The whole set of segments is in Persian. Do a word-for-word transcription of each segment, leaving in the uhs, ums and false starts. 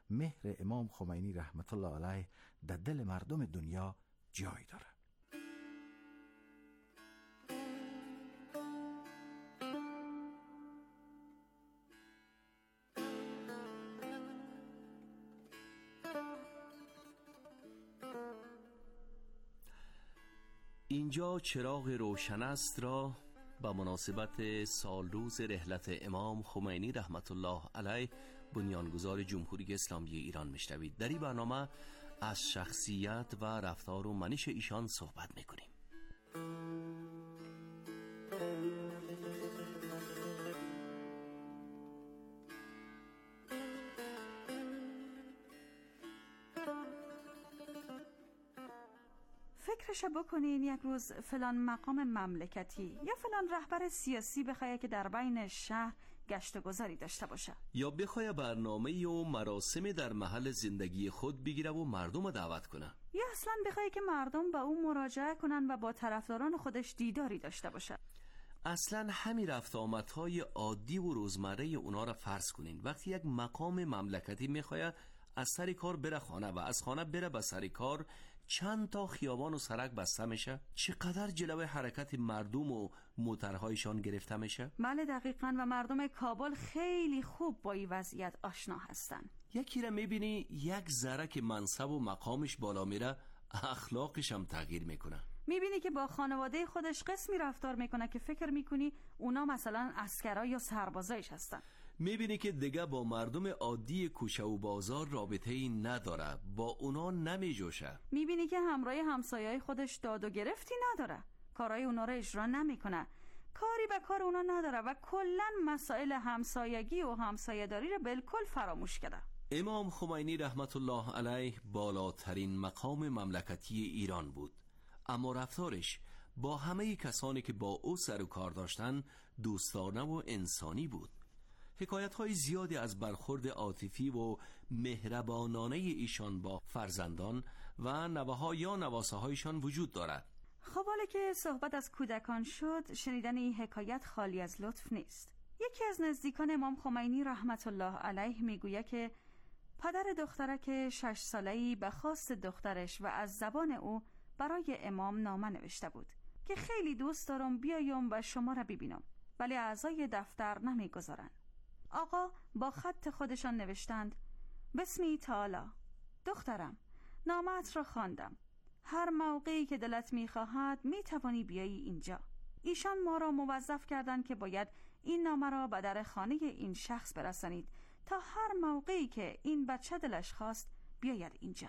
مهر امام خمینی رحمت الله علیه در دل مردم دنیا جای داره. اینجا چراغ روشن است را با مناسبت سالروز رحلت امام خمینی رحمت الله علیه بنیانگذار جمهوری اسلامی ایران میشنوید. در این برنامه از شخصیت و رفتار و منش ایشان صحبت میکنیم. فکرش بکنین یک روز فلان مقام مملکتی یا فلان رهبر سیاسی بخواه که در بین شهر گشت و گذاری داشته باشه، یا بخواه برنامه و مراسم در محل زندگی خود بگیره و مردم دعوت کنه، یا اصلا بخواه که مردم با اون مراجعه کنن و با طرفداران خودش دیداری داشته باشه. اصلا همین رفت آمدهای عادی و روزمره اونا را فرض کنین. وقتی یک مقام مملکتی میخواه از سر کار بره خانه و از خانه بره به سر کار، چند تا خیابان و سرک بسته میشه، چقدر جلوه حرکت مردم و موترهایشان گرفته میشه. بله دقیقاً، و مردم کابل خیلی خوب با این وضعیت آشنا هستن. یکی را میبینی یک ذره که منصب و مقامش بالا میره، اخلاقش هم تغییر میکنه. میبینی که با خانواده خودش قسمی رفتار میکنه که فکر میکنی اونا مثلا عسکرا یا سربازایش هستن. میبینی که دیگه با مردم عادی کوچه و بازار رابطه ای نداره، با اونا نمیجوشه. میبینی که همراه همسایه‌های خودش داد و گرفتی نداره، کارهای اونا رو اجرا نمیکنه، کاری به کار اونا نداره و کلن مسائل همسایگی و همسایه‌داری رو بالکل فراموش کرده. امام خمینی رحمت الله علیه بالاترین مقام مملکتی ایران بود، اما رفتارش با همه کسانی که با او سر و کار داشتن دوستانه و انسانی بود. حکایت‌های زیادی از برخورد عاطفی و مهربانانه ایشان با فرزندان و نوه‌ها یا نواسه‌هایشان وجود دارد. خب حالا که صحبت از کودکان شد، شنیدن این حکایت خالی از لطف نیست. یکی از نزدیکان امام خمینی رحمت الله علیه میگوید که پدر دخترک شش ساله‌ای به خواست دخترش و از زبان او برای امام نامه نوشته بود که خیلی دوست دارم بیایم و شما را ببینم، ولی اعضای دفتر نمیگذارن. آقا با خط خودشان نوشتند: بسمی تعالی، دخترم، نامه‌ات را خواندم، هر موقعی که دلت میخواهد میتوانی بیایی اینجا. ایشان ما را موظف کردند که باید این نامه را به در خانه این شخص برسانید تا هر موقعی که این بچه دلش خواست بیاید اینجا.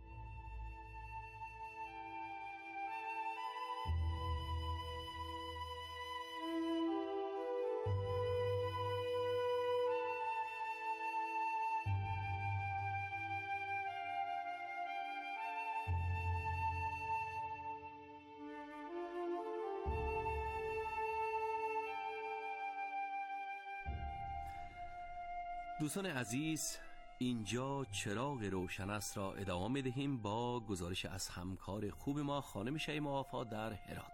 دوستان عزیز، اینجا چراغ روشن است را ادامه می‌دهیم با گزارش از همکار خوب ما خانم شیما وفا در هرات.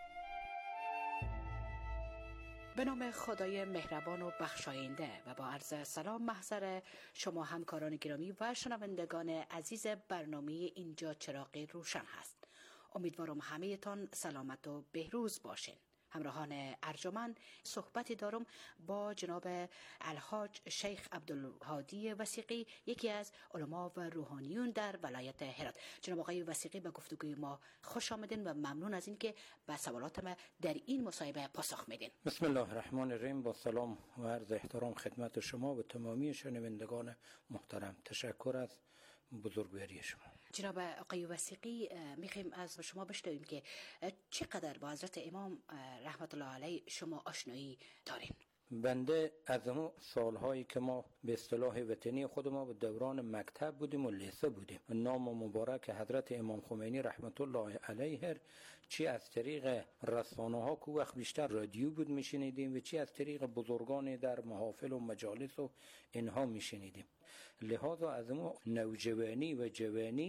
به نام خدای مهربان و بخشاینده و با عرض سلام محضر شما همکاران گرامی و شنوندگان عزیز برنامه اینجا چراغ روشن هست. امیدوارم همه تان سلامت و بهروز باشین. همراهان ارجمند، صحبتی دارم با جناب الحاج شیخ عبدالهادی وثیقی، یکی از علما و روحانیون در ولایت هرات. جناب آقای وثیقی به گفتگوی ما خوش آمدین و ممنون از این که به سوالات ما در این مصاحبه پاسخ میدین. بسم الله الرحمن الرحیم. با سلام و عرض احترام خدمت شما و تمامی شنوندگان محترم. تشکر از بزرگواری شما. جناب آقای وثیقی، میخوایم از شما بشنویم که چقدر با حضرت امام رحمت الله علیه شما آشنایی دارین؟ بنده از اون سالهایی که ما به اصطلاح وطنی خود ما به دوران مکتب بودیم و لیسه بودیم، نام مبارک حضرت امام خمینی رحمت الله علیه چی از طریق رسانه ها که وقت بیشتر رادیو بود میشنیدیم و چی از طریق بزرگان در محافل و مجالس و اینها میشنیدیم. لحاظا از اون نوجوانی و جوانی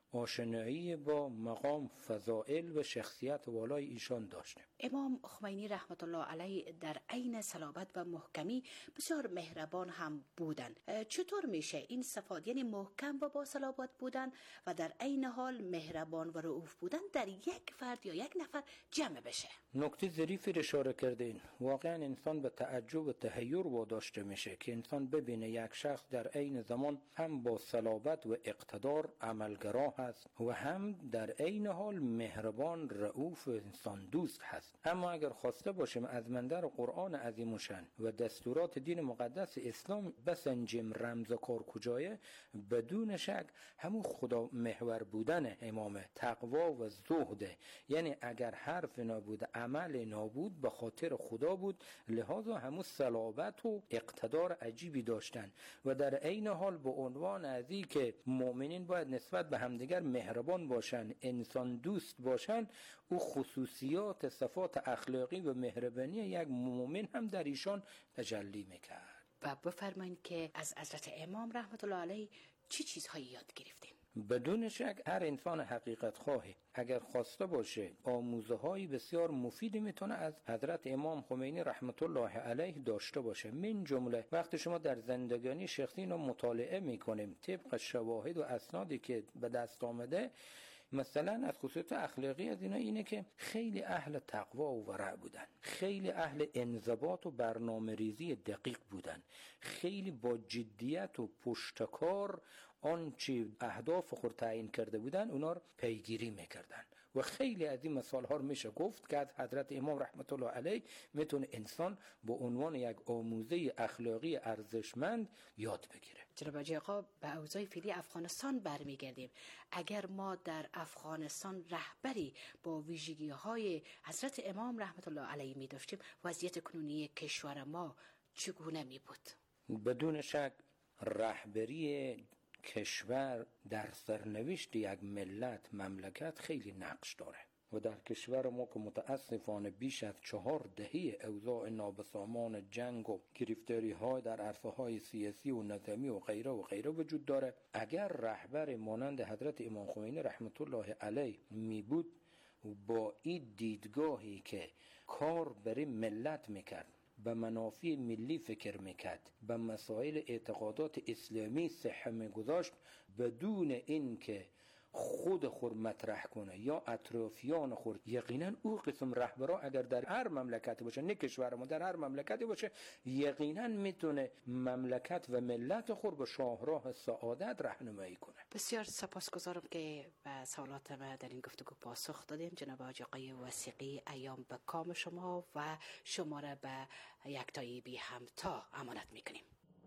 آشنایی با مقام، فضائل و شخصیت والای ایشان داشتیم. امام خمینی رحمت الله علیه در عین صلابت و محکمی بسیار مهربان هم بودند. چطور میشه این صفات، یعنی محکم و با صلابت بودن و در عین حال مهربان و رؤوف بودن، در یک فرد یا یک نفر جمع بشه؟ نکته ظریفی رو اشاره کردین. واقعا انسان به تعجب و تحیر واداشته میشه که انسان ببینه یک شخص در عین زمان هم با صلابت و اقتدار عملگرا هست و هم در عین حال مهربان، رؤوف و انسان دوست هست. اما اگر خواسته باشیم از منظر قرآن عظیم الشأن و دستورات دین مقدس اسلام بسنجیم رمز کار کجایه، بدون شک همون خدا محور بودن امام، تقوا و زهده. یعنی اگر حرف نبود، عمل نبود، به خاطر خدا بود، لحاظا همون صلابت و اقتدار عجیبی داشتن و در عین حال به عنوان از این که مؤمنین باید نسبت به همدیگر مهربان باشن، انسان دوست باشن، او خصوصیات صفات اخلاقی و مهربانی یک مؤمن هم در ایشان تجلی میکرد. و بفرمایید که از حضرت امام رحمت الله علیه چی چیزهایی یاد گرفتیم؟ بدون شک هر انسان حقیقت خواهی اگر خواسته باشه آموزه های بسیار مفیدی میتونه از حضرت امام خمینی رحمت الله علیه داشته باشه. من جمله وقتی شما در زندگانی شخصی رو مطالعه میکنیم طبق شواهد و اسنادی که به دست آمده، مثلا از خصوصیت اخلاقی از اینا اینه که خیلی اهل تقوا و ورع بودن، خیلی اهل انضباط و برنامه ریزی دقیق بودن، خیلی با جدیت و پشتکار آنچه اهداف خود تعیین کرده بودن اونا رو پیگیری میکردن و خیلی از این مثال ها میشه گفت که از حضرت امام رحمت الله علیه میتونه انسان به عنوان یک آموزه اخلاقی ارزشمند یاد بگیره. جناب حاجی آقا، به اوضاع فعلی افغانستان برمیگردیم. اگر ما در افغانستان رهبری با ویژگی های حضرت امام رحمت الله علیه می داشتیم، وضعیت کنونی کشور ما چگونه می بود؟ بدون شک رهبری کشور در سرنوشت یک ملت، مملکت خیلی نقش داره و در کشور ما که متاسفانه بیش از چهار دهه اوضاع نابسامان جنگ و گرفتاری های در عرصه های سیاسی و نظامی و غیره و غیره وجود داره، اگر رهبر مانند حضرت امام خمینی رحمت الله علیه می بود با این دیدگاهی که کار برای ملت میکرد، به منافع ملی فکر میکرد، به مسائل اعتقادات اسلامی صحه میگذاشت، بدون این که خود خود مطرح کنه یا اطرافیان خود، یقینا او قسم رهبرا اگر در هر مملکتی باشه، نه کشور ما، در هر مملکتی باشه، یقینا میتونه مملکت و ملت خود به شاهراه سعادت راهنمایی کنه. بسیار سپاسگزارم که به سوالات ما در این گفتگو پاسخ دادیم. جناب حاجی آقای وثیقی، ایام به کام شما و شما را به یکتایی بی همتا امانت میکنیم.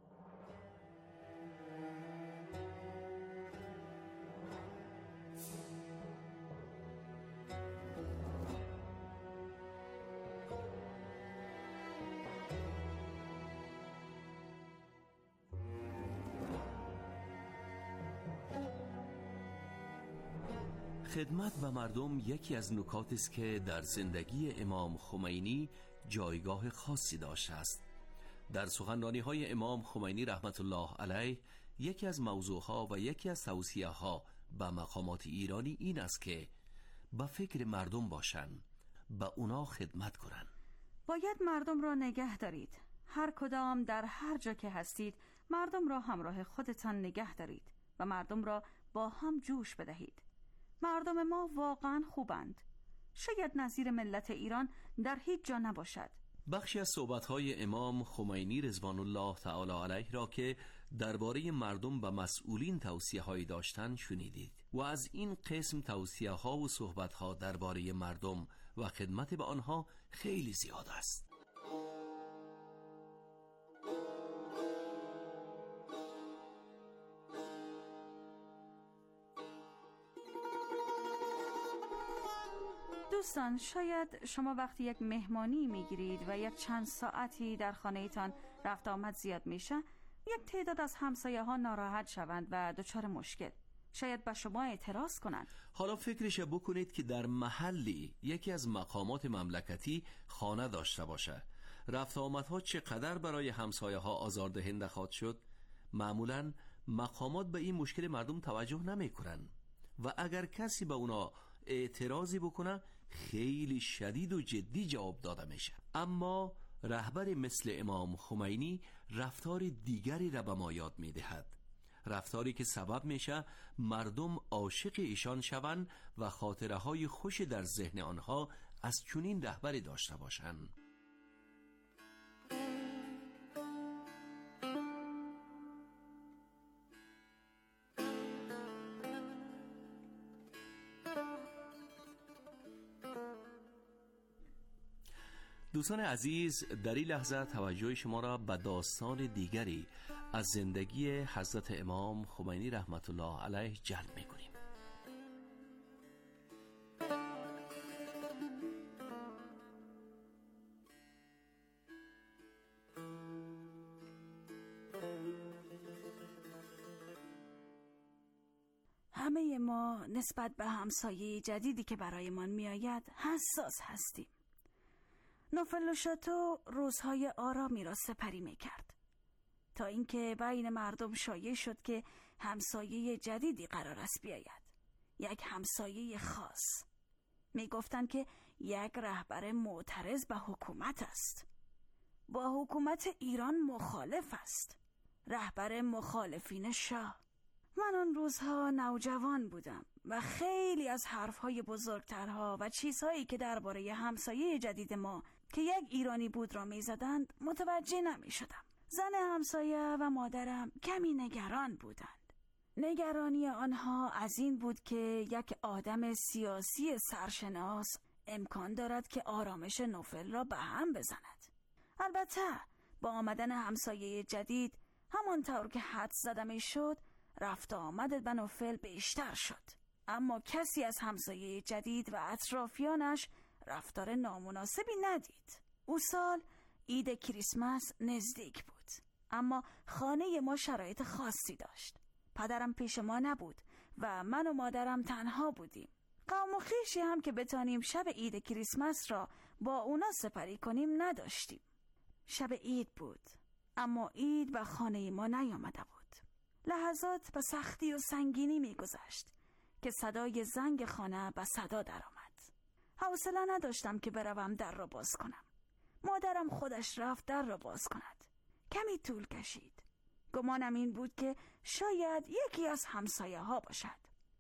خدمت به مردم یکی از نکاتی است که در زندگی امام خمینی جایگاه خاصی داشته است. در سخنرانی‌های امام خمینی رحمت الله علیه یکی از موضوعها و یکی از توصیه‌ها به مقامات ایرانی این است که با فکر مردم باشن، به اونا خدمت کنن. باید مردم را نگه دارید. هر کدام در هر جا که هستید مردم را همراه خودتان نگه دارید و مردم را با هم جوش بدهید. مردم ما واقعا خوبند. شاید نظیر ملت ایران در هیچ جا نباشد. بخشی از صحبت‌های امام خمینی رضوان الله تعالی علیه را که درباره مردم و مسئولین توصیه‌هایی داشتند شنیدید و از این قسم توصیه‌ها و صحبت‌ها درباره مردم و خدمت به آنها خیلی زیاد است. دوستان، شاید شما وقتی یک مهمانی میگیرید و یک چند ساعتی در خانه‌تان رفت آمد زیاد میشه، یک تعداد از همسایه ها ناراحت شوند و دچار مشکل. شاید به شما اعتراض کنند. حالا فکرش بکنید که در محلی یکی از مقامات مملکتی خانه داشته باشه. رفت آمدها چقدر برای همسایه ها آزاردهنده خواهد شد؟ معمولاً مقامات به این مشکل مردم توجه نمی کنن و اگر کسی به اونا اعتراضی بکنه خیلی شدید و جدی جواب داده میشه. اما رهبر مثل امام خمینی رفتار دیگری را به ما یاد میدهد، رفتاری که سبب میشه مردم عاشق ایشان شوند و خاطره های خوش در ذهن آنها از چنین رهبری داشته باشند. دوستان عزیز، در این لحظه توجه شما را به داستان دیگری از زندگی حضرت امام خمینی رحمت الله علیه جلب می‌کنیم. همه ما نسبت به همسایه جدیدی که برایمان میآید حساس هستیم. نوفل شاتو روزهای آرامی را سپری می کرد تا اینکه بین مردم شایع شد که همسایه جدیدی قرار است بیاید، یک همسایه خاص. می گفتند که یک رهبر معترض به حکومت است، با حکومت ایران مخالف است، رهبر مخالفین شاه. من آن روزها نوجوان بودم و خیلی از حرفهای بزرگترها و چیزهایی که درباره همسایه جدید ما که یک ایرانی بود را می زدند متوجه نمی شدم. زن همسایه و مادرم کمی نگران بودند. نگرانی آنها از این بود که یک آدم سیاسی سرشناس امکان دارد که آرامش نوفل را به هم بزند. البته با آمدن همسایه جدید همانطور که حدس زده می شد رفت آمد به نوفل بیشتر شد، اما کسی از همسایه جدید و اطرافیانش رفتار نامناسبی ندید. او سال عید کریسمس نزدیک بود، اما خانه ما شرایط خاصی داشت. پدرم پیش ما نبود و من و مادرم تنها بودیم. قوم و خویشی هم که بتانیم شب عید کریسمس را با اونا سپری کنیم نداشتیم. شب عید بود، اما عید به خانه ما نیامده بود. لحظات به سختی و سنگینی میگذشت که صدای زنگ خانه به صدا درآمد. حوصله نداشتم که بروم در را باز کنم. مادرم خودش رفت در را باز کند. کمی طول کشید. گمانم این بود که شاید یکی از همسایه ها باشد.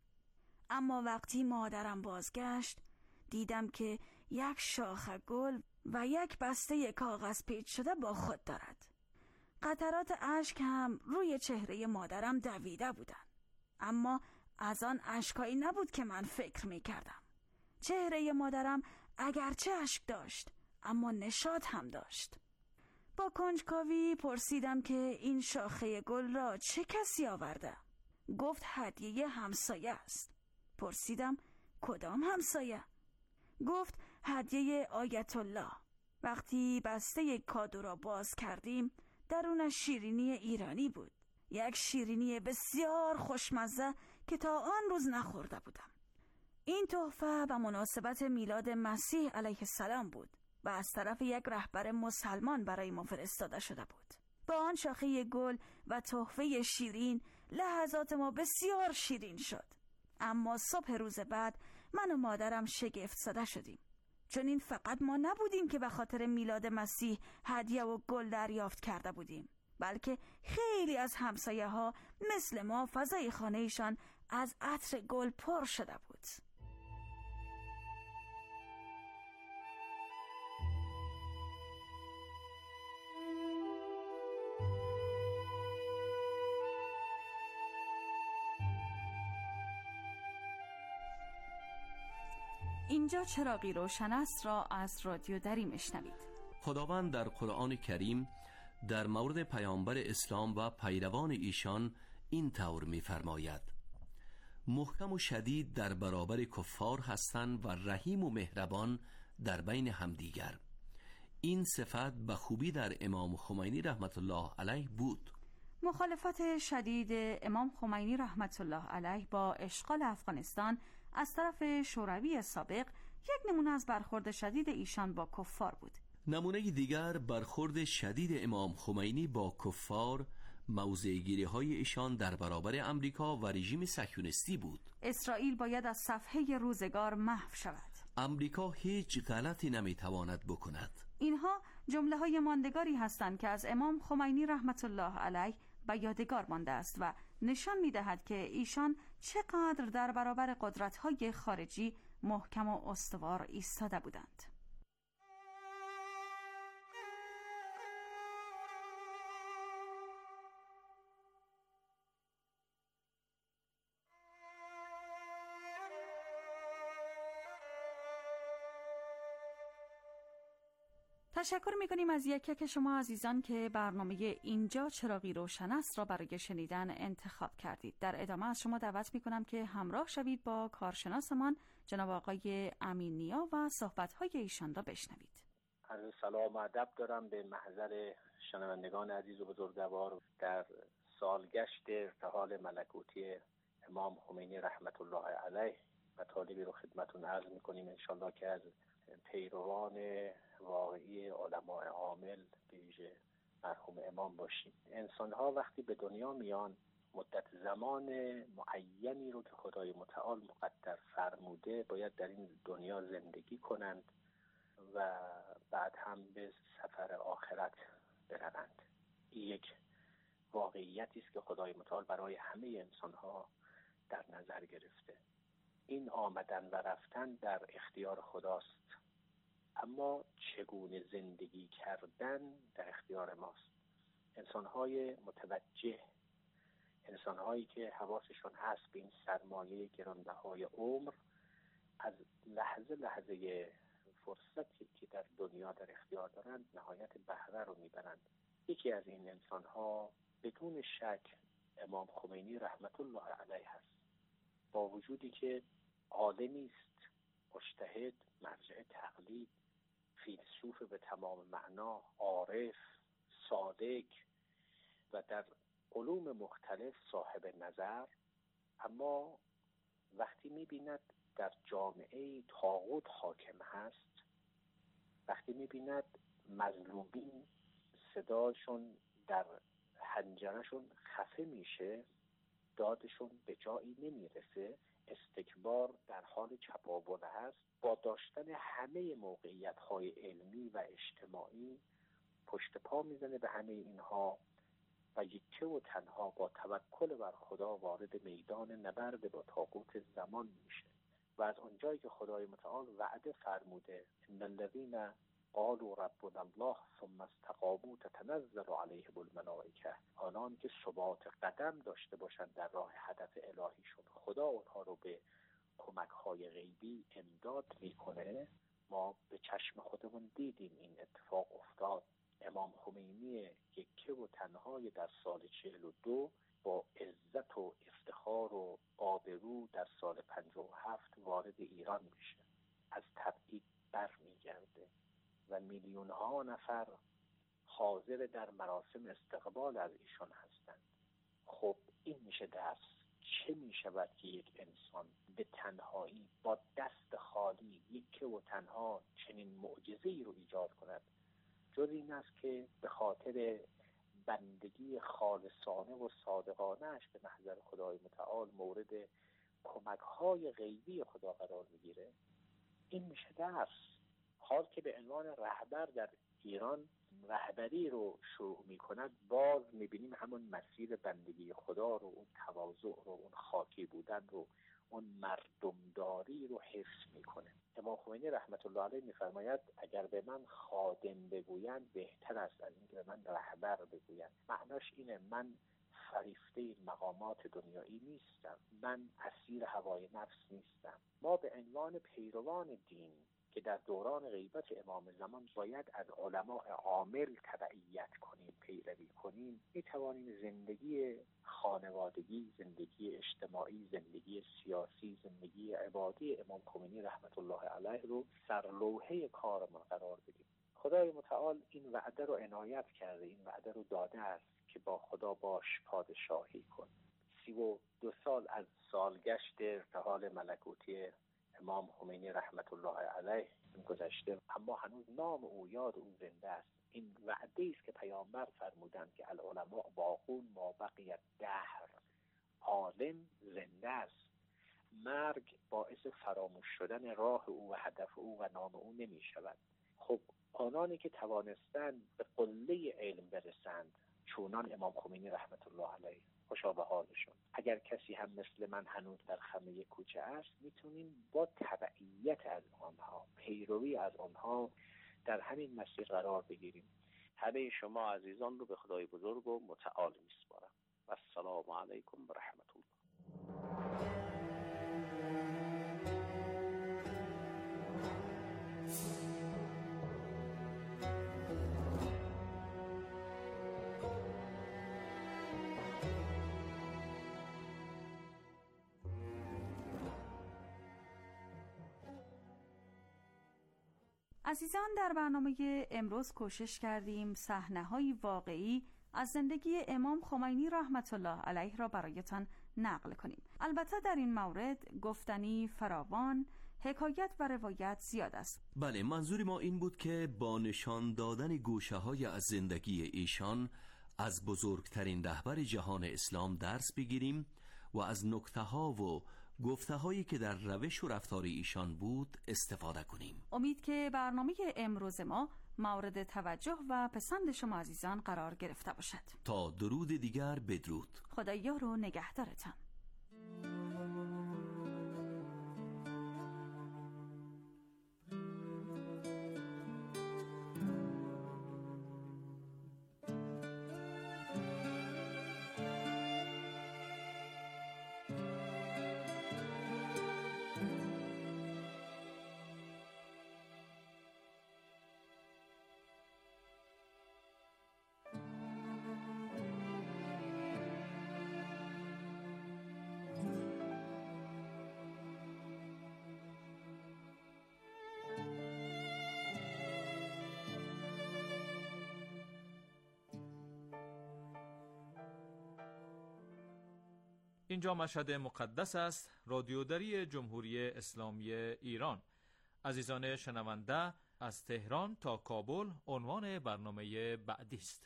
اما وقتی مادرم بازگشت دیدم که یک شاخه گل و یک بسته کاغذ پیچ شده با خود دارد. قطرات اشک هم روی چهره مادرم دویده بودند، اما از آن اشکایی نبود که من فکر می کردم. چهره مادرم اگرچه اشک داشت اما نشاط هم داشت. با کنجکاوی پرسیدم که این شاخه گل را چه کسی آورده؟ گفت هدیه همسایه است. پرسیدم کدام همسایه؟ گفت هدیه آیت الله. وقتی بسته کادو را باز کردیم درونش شیرینی ایرانی بود، یک شیرینی بسیار خوشمزه که تا آن روز نخورده بودم. این تحفه به مناسبت میلاد مسیح علیه السلام بود و از طرف یک رهبر مسلمان برای ما فرستاده شده بود. با آن شاخه گل و تحفه شیرین لحظات ما بسیار شیرین شد. اما صبح روز بعد من و مادرم شگفت زده شدیم، چون این فقط ما نبودیم که به خاطر میلاد مسیح هدیه و گل دریافت کرده بودیم، بلکه خیلی از همسایه ها مثل ما فضای خانهشان از عطر گل پر شده بود. اینجا چراغی روشن است را از رادیو دری میشنوید. خداوند در قرآن کریم در مورد پیامبر اسلام و پیروان ایشان این طور می‌فرماید: محکم و شدید در برابر کفار هستند و رحیم و مهربان در بین همدیگر. این صفت به خوبی در امام خمینی رحمت الله علیه بود. مخالفت شدید امام خمینی رحمت الله علیه با اشغال افغانستان از طرف شوروی سابق یک نمونه از برخورد شدید ایشان با کفار بود. نمونه دیگر برخورد شدید امام خمینی با کفار موضع‌گیری های ایشان در برابر امریکا و رژیم صهیونیستی بود. اسرائیل باید از صفحه روزگار محو شود. امریکا هیچ غلطی نمیتواند بکند. اینها جمله های ماندگاری هستند که از امام خمینی رحمت الله علیه به یادگار مانده است و نشان می‌دهد که ایشان چقدر در برابر قدرت‌های خارجی محکم و استوار ایستاده بودند. تشکر می‌کنیم از یک یک شما عزیزان که برنامه اینجا چراغی روشن است را برای شنیدن انتخاب کردید. در ادامه از شما دعوت می‌کنم که همراه شوید با کارشناسمان جناب آقای امین نیا و صحبت‌های ایشان را بشنوید. عرض سلام و ادب دارم به محضر شنوندگان عزیز و بزرگوار. در سالگشت ارتحال ملکوتی امام خمینی رحمت الله علیه مطالبی رو خدمتتون عرض می‌کنیم انشالله که از پیروان واقعی علماء عامل به ویژه مرحوم امام باشیم. انسان‌ها وقتی به دنیا میان مدت زمان معینی رو که خدای متعال مقدر فرموده باید در این دنیا زندگی کنند و بعد هم به سفر آخرت بروند. این یک واقعیتی است که خدای متعال برای همه انسان‌ها در نظر گرفته. این آمدن و رفتن در اختیار خداست، اما چگونه زندگی کردن در اختیار ماست. انسان‌های متوجه، انسان‌هایی که حواسشون هست به این سرمایه گرانبهای عمر، از لحظه لحظه فرصتی که در دنیا در اختیار دارند نهایت بهره رو میبرند. یکی از این انسان‌ها بدون شک امام خمینی رحمت الله علیه هست. با وجودی که عالمی است، مجتهد، مرجع تقلید، فیلسوف به تمام معنا، عارف، صادق و در علوم مختلف صاحب نظر، اما وقتی می‌بیند در جامعه طاغوت حاکم هست، وقتی می‌بیند مظلومین صداشون در حنجرشون خفه میشه، دادشون به جایی نمیرسه، استکبار در حال چپاول هست، با داشتن همه موقعیت‌های علمی و اجتماعی پشت پا میزنه به همه اینها و یکه و تنها با توکل بر خدا وارد میدان نبرد با طاغوت زمان میشه و از اونجایی که خدای متعال وعده فرموده ان الذين قالوا ربنا الله ثم استقاموا تتنزل عليهم الملائکه، آنان که ثبات قدم داشته باشند در راه هدف الهیشون، خدا اونها رو به کمک‌های غیبی امداد میکنه. ما به چشم خودمون دیدیم این اتفاق افتاد. امام خمینی یکه و تنهای در سال چهل و دو با عزت و افتخار و آبرو در سال پنجاه و هفت وارد ایران میشه، از تبعید بر میگرده و میلیون ها نفر حاضر در مراسم استقبال از ایشان هستند. خب این میشه درس. چه میشود که یک انسان به تنهایی با دست خالی یکه و تنها چنین معجزه‌ای رو ایجاد کند؟ جز این است که به خاطر بندگی خالصانه و صادقانه‌اش به محضر خدای متعال مورد کمک‌های غیبی خدا قرار میگیره. این میشه درس. حال که به عنوان رهبر در ایران رهبری رو شروع میکند، باز میبینیم همون مسیر بندگی خدا رو، اون تواضع رو، اون خاکی بودن رو، اون مردمداری رو حفظ میکنه. امام خمینی رحمت الله علیه میفرماید اگر به من خادم بگویند بهتر است از اینکه به من رهبر بگویند. معناش اینه من فریفته مقامات دنیایی نیستم، من اسیر هوای نفس نیستم. ما به عنوان پیروان دین که در دوران غیبت امام زمان باید از علماء عامل تبعیت کنیم، پیروی کنیم، می توانیم زندگی خانوادگی، زندگی اجتماعی، زندگی سیاسی، زندگی عبادی امام خمینی رحمت الله علیه رو سرلوحه کارمان قرار بدیم. خدای متعال این وعده رو عنایت کرده، این وعده رو داده است که با خدا باش پادشاهی کن. سی و دو سال از سالگشت ارتحال ملکوتی امام خمینی رحمت الله علیه گذشته، اما هنوز نام او یاد او زنده است. این وعده است که پیامبر فرمودند که العلماء باقون ما بقیت دهر، عالم زنده است، مرگ باعث فراموش شدن راه او و هدف او و نام او نمی شود. خب آنانی که توانستند به قله علم برسند چونان امام خمینی رحمت الله علیه، خوشا به حالشون. اگر کسی هم مثل من هنوز در خمه کوچه است، میتونیم با تبعیت از آنها، پیروی از آنها در همین مسیر قرار بگیریم. همه شما عزیزان رو به خدای بزرگ و متعال میسپارم. و السلام علیکم و رحمت الله. عزیزان، در برنامه امروز کوشش کردیم صحنه‌های واقعی از زندگی امام خمینی رحمت الله علیه را برایتان نقل کنیم. البته در این مورد گفتنی فراوان، حکایت و روایت زیاد است. بله، منظور ما این بود که با نشان دادن گوشه‌های از زندگی ایشان از بزرگترین رهبر جهان اسلام درس بگیریم و از نکته‌ها و گفته‌هایی که در روش و رفتار ایشان بود استفاده کنیم. امید که برنامه امروز ما مورد توجه و پسند شما عزیزان قرار گرفته باشد. تا درود دیگر بدرود. خدایا رو نگهدارتان. اینجا مشهد مقدس است، رادیوداری جمهوری اسلامی ایران. عزیزان شنونده، از تهران تا کابل عنوان برنامه بعدی است.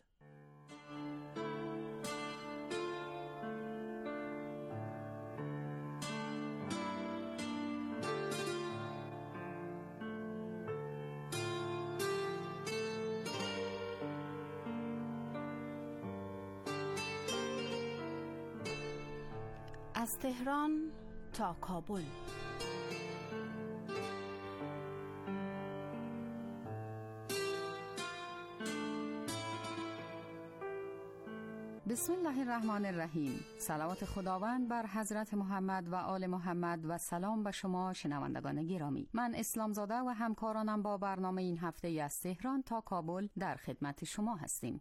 از تهران تا کابل. بسم الله الرحمن الرحیم. صلوات خداوند بر حضرت محمد و آل محمد و سلام به شما شنوندگان گرامی. من اسلامزاده و همکارانم با برنامه این هفته از تهران تا کابل در خدمت شما هستیم.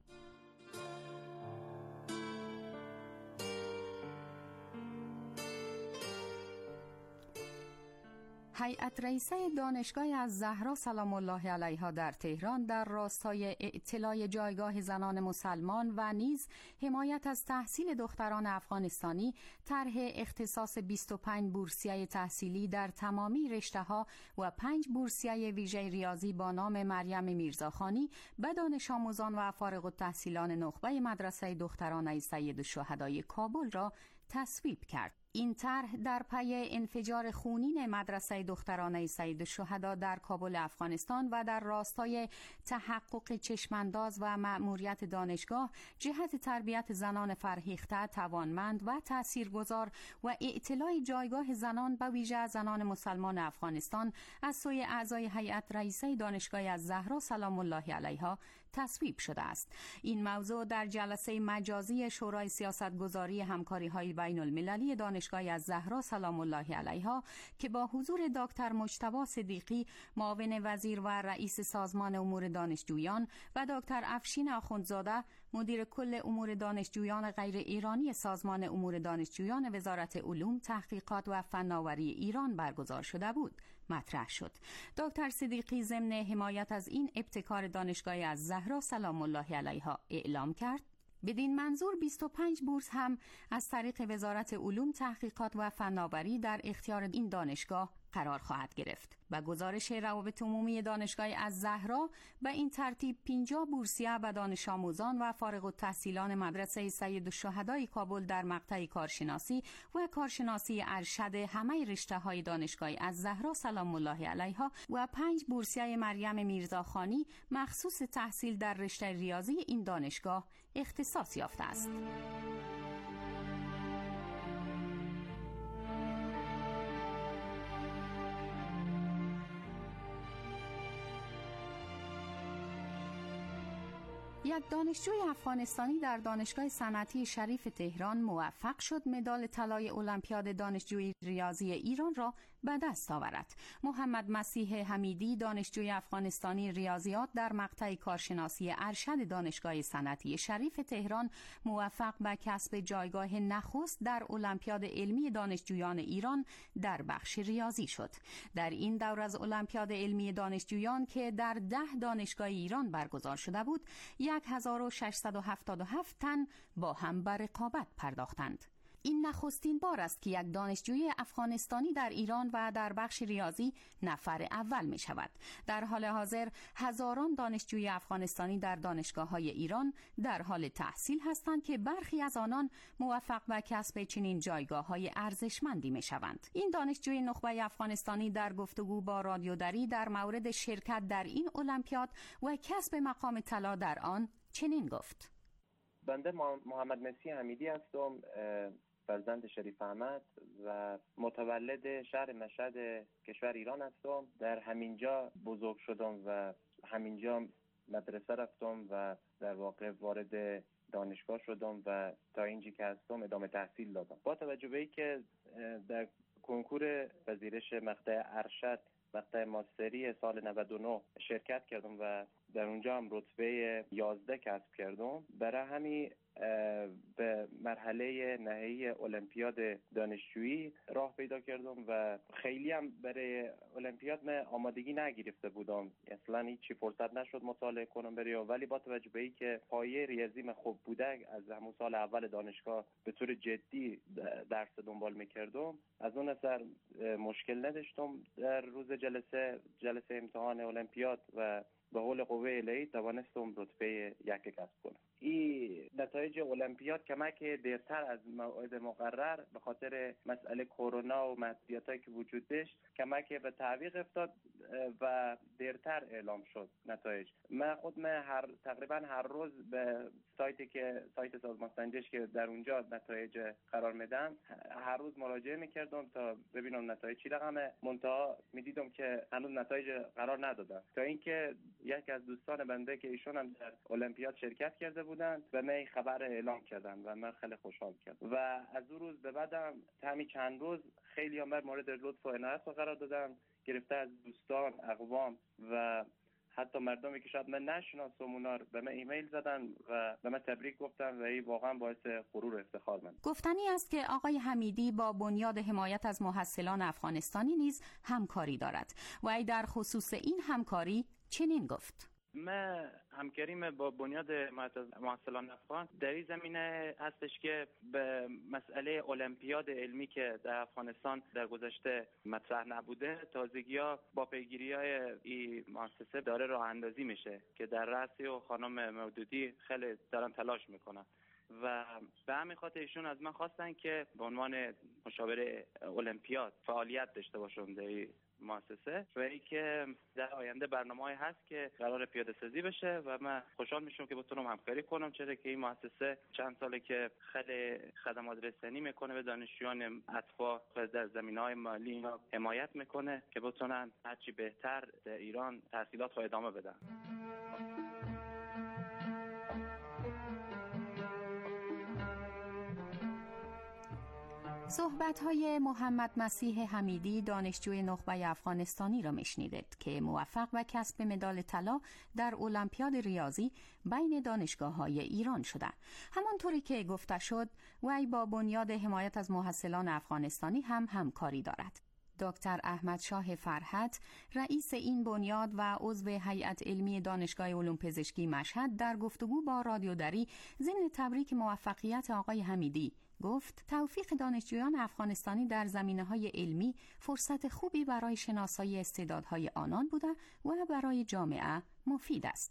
هیئت رئیسه دانشگاه الزهرا سلام الله علیها در تهران در راستای اعتلاء جایگاه زنان مسلمان و نیز حمایت از تحصیل دختران افغانستانی طرح اختصاص بیست و پنج بورسیه تحصیلی در تمامی رشته‌ها و پنج بورسیه ویژه ریاضی با نام مریم میرزاخانی به دانش آموزان و فارغ التحصیلان نخبه مدرسه دختران سید الشهدای کابل را تصویب کرد. این طرح در پی انفجار خونین مدرسه دختران سید الشهدا در کابل افغانستان و در راستای تحقق چشمانداز و مأموریت دانشگاه جهت تربیت زنان فرهیخته، توانمند و تاثیرگذار و اعتلاء جایگاه زنان به ویژه زنان مسلمان افغانستان از سوی اعضای هیئت رئیسه دانشگاه الزهرا سلام الله علیها تصویب شده است. این موضوع در جلسه مجازی شورای سیاستگذاری همکاری‌های بین‌المللی دانشگاه الزهرا سلام الله علیها که با حضور دکتر مجتبی صدیقی معاون وزیر و رئیس سازمان امور دانشجویان و دکتر افشین آخوندزاده مدیر کل امور دانشجویان غیر ایرانی سازمان امور دانشجویان وزارت علوم، تحقیقات و فناوری ایران برگزار شده بود مطرح شد. دکتر صدیقی ضمن حمایت از این ابتکار دانشگاه الزهرا سلام الله علیها اعلام کرد بدین منظور بیست و پنج بورس هم از طریق وزارت علوم، تحقیقات و فناوری در اختیار این دانشگاه قرار خواهد گرفت. و گزارش روابط عمومی دانشگاه الزهرا به این ترتیب پنجاه بورسیه و دانش آموزان و فارغ التحصیلان مدرسه سید الشهداء کابل در مقطع کارشناسی و کارشناسی ارشد همه رشته‌های دانشگاه الزهرا سلام الله علیها و پنج بورسیه مریم میرزاخانی مخصوص تحصیل در رشته ریاضی این دانشگاه اختصاص یافته است. یک دانشجوی افغانستانی در دانشگاه صنعتی شریف تهران موفق شد مدال طلای المپیاد دانشجوی ریاضی ایران را به دست آورد. محمد مسیح حمیدی دانشجوی افغانستانی ریاضیات در مقطع کارشناسی ارشد دانشگاه صنعتی شریف تهران موفق به کسب جایگاه نخست در المپیاد علمی دانشجویان ایران در بخش ریاضی شد. در این دور از المپیاد علمی دانشجویان که در ده دانشگاه ایران برگزار شده بود، یک هزار و ششصد و هفتاد و هفت تن با هم به رقابت پرداختند. این نخستین بار است که یک دانشجوی افغانستانی در ایران و در بخش ریاضی نفر اول می شود. در حال حاضر هزاران دانشجوی افغانستانی در دانشگاه‌های ایران در حال تحصیل هستند که برخی از آنان موفق به کسب چنین جایگاه‌های ارزشمندی می شوند. این دانشجوی نخبه افغانستانی در گفتگو با رادیو دری در مورد شرکت در این المپیاد و کسب مقام طلا در آن چنین گفت: بنده محمد مسیح حمیدی هستم، فرزند شریف احمد و متولد شهر مشهد کشور ایران هستم. در همینجا بزرگ شدم و همینجا مدرسه رفتم و در واقع وارد دانشگاه شدم و تا اینجا که هستم ادامه تحصیل دادم. با توجه به اینکه در کنکور پذیرش مقطع ارشد مقطع ماستری سال نود و نه شرکت کردم و در اونجا هم رتبه یازده کسب کردم، برای همین به مرحله نهایی المپیاد دانشجویی راه پیدا کردم و خیلی هم برای المپیاد من آمادگی نگرفته بودم، اصلا هیچی فرصت نشد مطالعه کنم برای، ولی با توجه به اینکه پایه ریاضیم خوب بوده از همون سال اول دانشگاه به طور جدی درس دنبال میکردم، از اون اثر مشکل نداشتم در روز جلسه جلسه امتحان المپیاد و به حول قوه الهی توانستم رتبه یک کسب کنم. این نتایج المپیاد کمک دیرتر از موعد مقرر به خاطر مسئله کرونا و محدودیتایی که وجود داشت کمک به تعویق افتاد و دیرتر اعلام شد نتایج. من خود من هر تقریبا هر روز به سایتی که سایت سازمان سنجش که در اونجا نتایج قرار میدم هر روز مراجعه میکردم تا ببینم نتایج چی رقمه، منتها میدیدم که هنوز نتایج قرار ندادن، تا اینکه یک از دوستان بنده که ایشون هم در المپیاد شرکت کرده بودن و من خبر اعلام کردن و من خیلی خوشحال کردم و از اون روز به بعدم همین چند روز خیلی هم بر مورد لطف و عنایت قرار دادم، گرفته از دوستان، اقوام و حتی مردمی که شاید من نشناسم اونا به من ایمیل زدن و به من تبریک گفتن و این واقعا باعث غرور و افتخار من. گفتنی است که آقای حمیدی با بنیاد حمایت از محصلان افغانستانی نیز همکاری دارد و ای در خصوص این همکاری چنین گفت: من همکاریم با بنیاد محصلان افغان در این زمینه هستش که به مسئله المپیاد علمی که در افغانستان در گذشته مطرح نبوده، تازگی‌ها با پیگیری‌های این مؤسسه داره راه اندازی میشه که در رأسی و خانم مودودی خیلی دارن تلاش میکنن و به همین خاطر ایشون از من خواستن که به عنوان مشاور المپیاد فعالیت داشته باشم در این مؤسسه و ای که در آینده برنامه‌ای هست که قرار پیاده سازی بشه و من خوشحال میشم که بتونم همکاری کنم، چرا که این مؤسسه چند ساله که خیلی خدمات رسانی میکنه به دانشجویان اطفا و در زمینه‌های مالی حمایت میکنه که بتونن هرچی بهتر در ایران تحصیلات رو ادامه بدن. صحبت‌های محمد مسیح حمیدی دانشجوی نخبه افغانستانی را میشنیدید که موفق به کسب مدال طلا در المپیاد ریاضی بین دانشگاه‌های ایران شده. همانطوری که گفته شد وی با بنیاد حمایت از محصلان افغانستانی هم همکاری دارد. دکتر احمد شاه فرحت رئیس این بنیاد و عضو هیئت علمی دانشگاه علوم پزشکی مشهد در گفتگو با رادیو دری ضمن تبریک موفقیت آقای حمیدی گفت توفیق دانشجویان افغانستانی در زمینه‌های علمی فرصت خوبی برای شناسایی استعدادهای آنان بوده و برای جامعه مفید است.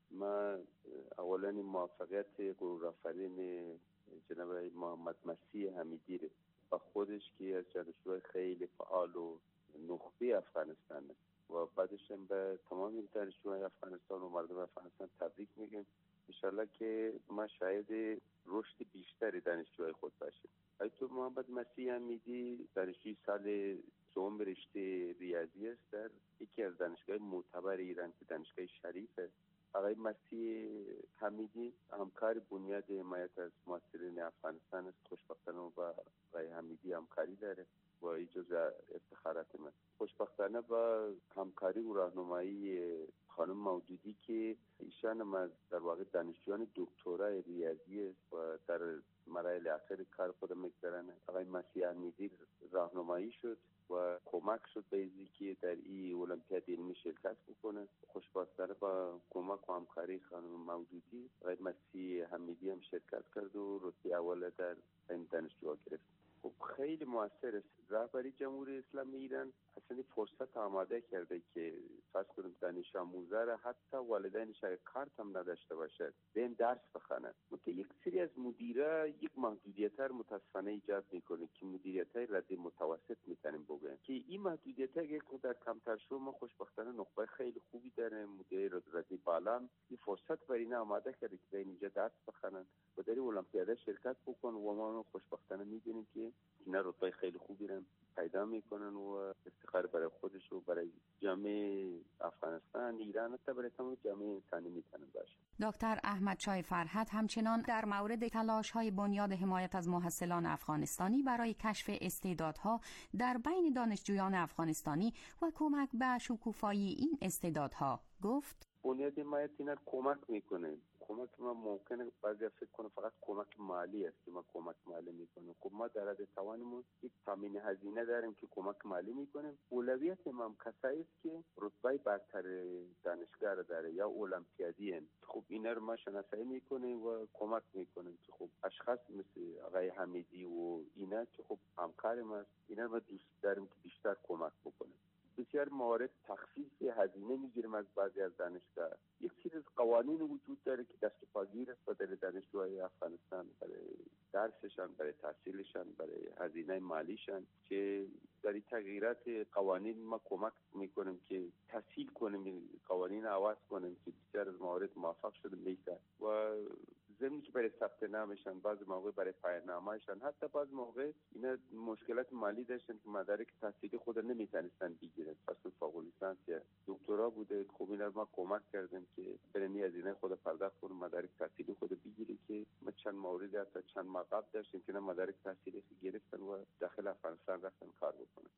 ما اولا موفقیت گروه‌آفرین جناب محمد مسیح حمیدی را با خودش که از دانشجوهای خیلی فعال و نخبه افغانستان و بعدش هم به تمام دانشجوهای افغانستان و مردم افغانستان تبریک میگم. انشالله که ما شاید رشد بیشتری دانشجوهای خود باشیم. آیت محمد مسیح حمیدی دانشجوی سال دوم رشته ریاضی است در یکی از دانشگاه معتبر ایران که دانشگاه شریف است. آقای مسیح حمیدی همکار بنیاد حمایت از معاصرین افغانستان است. خوشبختانه با آقای حمیدی همکاری داره و این جزء افتخارات من. خوشبختانه با همکاری و راهنمایی خانم مودودی که ایشان هم از در واقع دانشجویان دکترای ریاضی است و در مراحل آخر کار خود میگذارن. آقای مسیح حمیدی راهنمایی شد و کمک شد به اینکه که در این المپیاد علمی شرکت بکنه. خوشبختانه با کمک و همکاری خانم مودودی آقای مسیح حمیدی هم شرکت کرد و رتبه اول در این دانشجوها گرفت. خیلی موثر است. رهبری جمهوری اسلامی ایران اصلا فرصت آماده کرده که فرض کنیم دانش آموزا را حتی والدینش اگه کارت هم نداشته باشد بین درس بخونه. که یک سری از مدیرا یک محدودیت ها متاسفانه ایجاد میکنه که مدیریت های رد متوسط میتونیم بگیم که این محدودیت ها یک در کمتر شو. ما خوشبختانه نخبه خیلی خوبی داره، مدیر رد بالا این فرصت برای اینا آماده کرده که اینجا درس بخونن و در المپیاد شرکت بکنن و ما خوشبختانه میبینیم که اینا رتبه خیلی خوبی رو پیدا میکنن و افتخار برای خودش و برای جامعه افغانستان، ایران و برای تمام جامعه انسانی میتونن باشه. دکتر احمد شاه فرهد همچنان در مورد تلاش‌های بنیاد حمایت از محصلان افغانستانی برای کشف استعدادها در بین دانشجویان افغانستانی و کمک به شکوفایی این استعدادها گفت: بنیاد حمایت اینا کمک میکنه. کمک ما ممکنه بعضی فکر کنه فقط کمک مالی است که ما کمک مالی میکنیم. خب ما در حد توانمون یک تامین هزینه داریم که کمک مالی میکنیم. اولویت ما کسایی است که رتبه برتر دانشگاه را داره یا المپیادی ان. خب اینا رو ما شناسایی میکنیم و کمک میکنیم که خب اشخاص مثل آقای حمیدی و اینا که خب همکار ما است، اینا ما دوست داریم که بیشتر کمک بکنیم. بسیار موارد تخفیف هزینه میگیریم از بعضی از دانشگاه. یک سری قوانین وجود داره که دست و پاگیر است برای دانشجوهای افغانستان، برای درسشان، برای تحصیلشان، برای هزینه مالیشان که در این تغییرات قوانین ما کمک میکنیم که تسهیل کنیم قوانین عوض کنیم که بسیار از موارد موفق شده میشه و زمینی که برای ثبت نامشان، بعضی موقع برای پایان‌نامه‌شان، حتی بعضی موقع اینا مشکلات مالی داشتن که مدارک تحصیلی خود نمیتونستن بگیرن. اصلا فوق لیسانس یا دکترا بوده. خب اینا ما کمک کردیم که برای هزینه خود پرداخت کنن، مدارک تحصیلی خود بگیره که ما چند موردی حتی چند ماه قبل داشتیم که مدارک تحصیلی گرفتن و داخل افغانستان رفتن کار بکنن.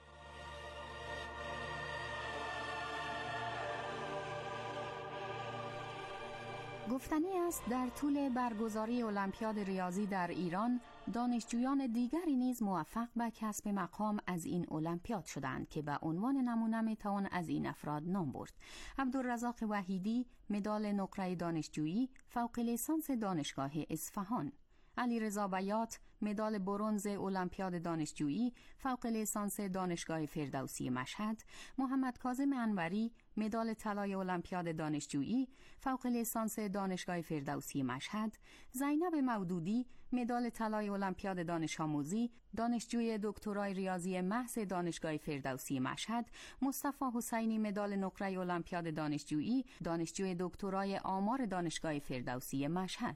گفتنی است در طول برگزاری المپیاد ریاضی در ایران دانشجویان دیگری نیز موفق به کسب مقام از این المپیاد شدند که به عنوان نمونه میتوان از این افراد نام برد: عبدالرزاق وحیدی مدال نقره دانشجویی فوق لیسانس دانشگاه اصفهان، علیرضا بیات مدال برنز المپیاد دانشجویی فوق لیسانس دانشگاه فردوسی مشهد، محمد کاظم انوری مدال طلای المپیاد دانشجویی فوق لیسانس دانشگاه فردوسی مشهد، زینب مودودی مدال طلای المپیاد دانش آموزی دانشجوی دکترای ریاضی محض دانشگاه فردوسی مشهد، مصطفی حسینی مدال نقره المپیاد دانشجویی دانشجوی دکترای آمار دانشگاه فردوسی مشهد.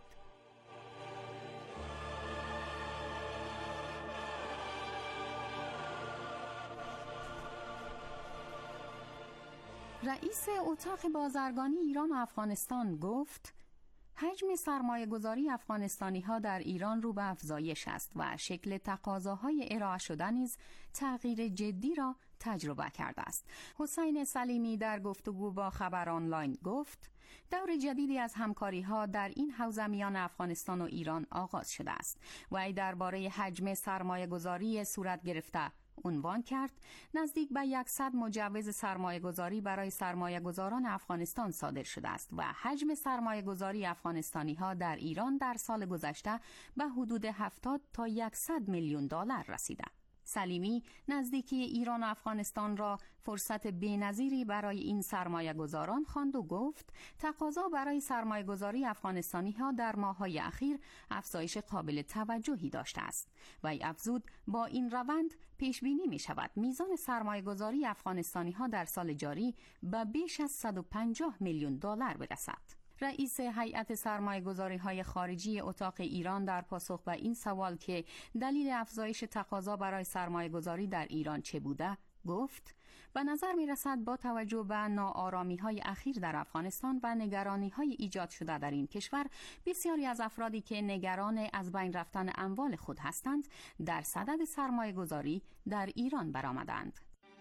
رئیس اتاق بازرگانی ایران و افغانستان گفت: حجم سرمایه گذاری افغانستانی ها در ایران رو به افزایش است و شکل تقاضاهای ارائه شده نیز تغییر جدی را تجربه کرده است. حسین سلیمی در گفتگو با خبر آنلاین گفت: دور جدیدی از همکاری ها در این حوزه میان افغانستان و ایران آغاز شده است و ای درباره حجم سرمایه گذاری صورت گرفته عنوان کرد نزدیک به صد مجوز سرمایه‌گذاری برای سرمایه‌گذاران افغانستان صادر شده است و حجم سرمایه‌گذاری افغانستانی‌ها در ایران در سال گذشته به حدود هفتاد تا صد میلیون دلار رسیده. سلیمی نزدیکی ایران و افغانستان را فرصت بی‌نظیری برای این سرمایه‌گذاران خواند و گفت تقاضا برای سرمایه‌گذاری افغانستانی‌ها در ماه‌های اخیر افزایش قابل توجهی داشته است و افزود با این روند پیش بینی می شود میزان سرمایه‌گذاری افغانستانی‌ها در سال جاری به بیش از صد و پنجاه میلیون دلار برسد. رئیس هیئت سرمایه‌گذاری‌های خارجی اتاق ایران در پاسخ به این سوال که دلیل افزایش تقاضا برای سرمایه‌گذاری در ایران چه بوده، گفت به نظر می‌رسد با توجه به ناآرامی‌های اخیر در افغانستان و نگرانی‌های ایجاد شده در این کشور، بسیاری از افرادی که نگران از بین رفتن اموال خود هستند، در صدد سرمایه‌گذاری در ایران برآمدند.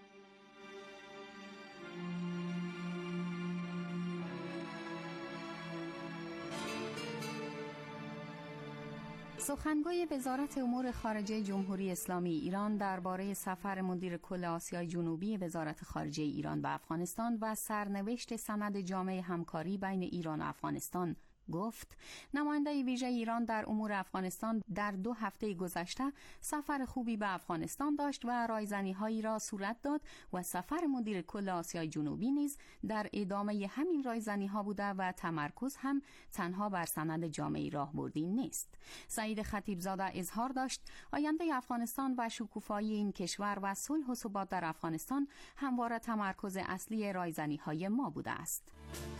سخنگوی وزارت امور خارجه جمهوری اسلامی ایران درباره سفر مدیر کل آسیای جنوبی وزارت خارجه ایران به افغانستان و سرنوشت سند جامع همکاری بین ایران و افغانستان گفت نماینده ویژه ایران در امور افغانستان در دو هفته گذشته سفر خوبی به افغانستان داشت و رایزنی‌هایی را صورت داد و سفر مدیر کل آسیای جنوبی نیز در ادامه همین رایزنی‌ها بوده و تمرکز هم تنها بر سند جامع راهبردی نیست. سعید خطیبزاده اظهار داشت آینده افغانستان و شکوفایی این کشور و صلح و ثبات در افغانستان همواره تمرکز اصلی رایزنی‌های ما بوده است.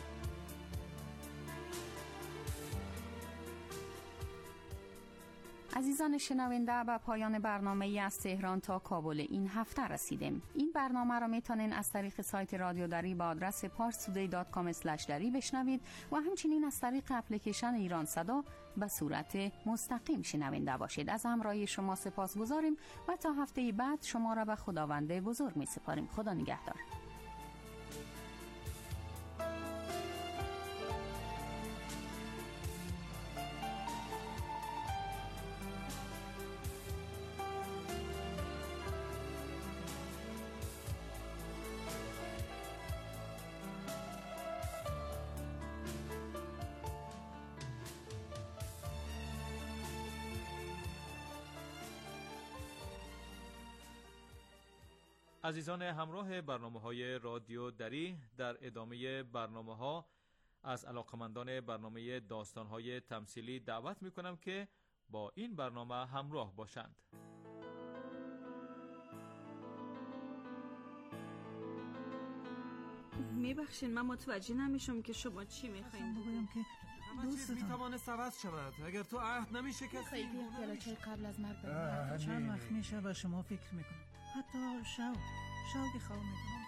عزیزان شنونده، به پایان برنامه از تهران تا کابل این هفته رسیدیم. این برنامه را میتونین از طریق سایت رادیو دری با آدرس پارس تودی دات کام اسلش دری بشنوید و همچنین از طریق اپلیکیشن ایران صدا به صورت مستقیم شنونده باشید. از همراهی شما سپاسگزاریم و تا هفته بعد شما را به خداوند بزرگ می سپاریم. خدا نگهدار. عزیزان همراه برنامه‌های رادیو دری، در ادامه برنامه‌ها از علاقمندان برنامه داستان‌های تمثیلی دعوت می‌کنم که با این برنامه همراه باشند. میبخشین من متوجه نمیشم که شما چی میخواین بگویم که دوست میتوانه عوض شود اگر تو عهد نمیشه کسی خیلی پیاله چای قبل از مرگ بریم. چند وقت میشه و شما فکر میکنم حتی شو شوقی خواه میکنم.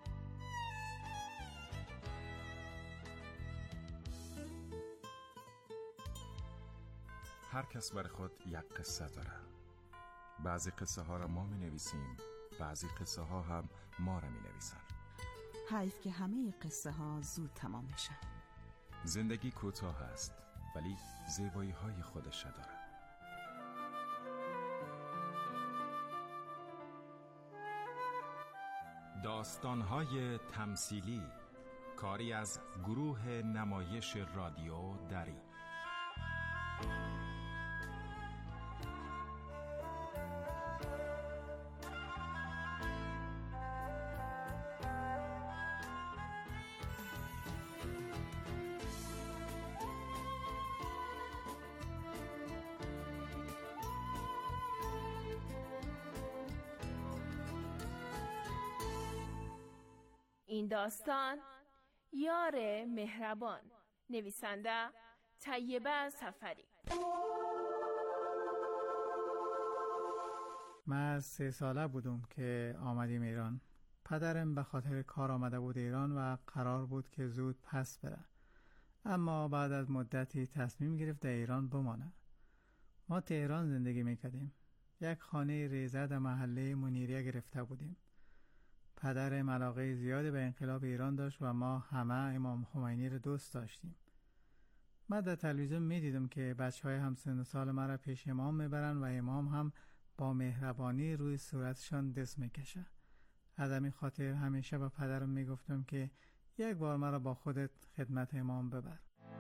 هر کس بر خود یک قصه داره. بعضی قصه ها را ما می نویسیم، بعضی قصه ها هم ما را می نویسن. حیف که همه قصه ها زود تمام میشن. زندگی کوتاه است ولی زیبایی های خودش داره. داستان‌های تمثیلی، کاری از گروه نمایش رادیو دری. این داستان یار مهربان، نویسنده طیبه سفری. من سه ساله بودم که آمدیم ایران. پدرم به خاطر کار آمده بود ایران و قرار بود که زود پس بره، اما بعد از مدتی تصمیم گرفت در ایران بمانه. ما تهران زندگی میکردیم. یک خانه ریزه در محله منیریه گرفته بودیم. پدرم علاقه زیادی به انقلاب ایران داشت و ما همه امام خمینی را دوست داشتیم. من در تلویزیون می دیدم که بچه های همسن سال مرا پیش امام می برن و امام هم با مهربانی روی صورتشان دست میکشه. از همین خاطر همیشه با پدرم میگفتم که یک بار مرا با خودت خدمت امام ببر.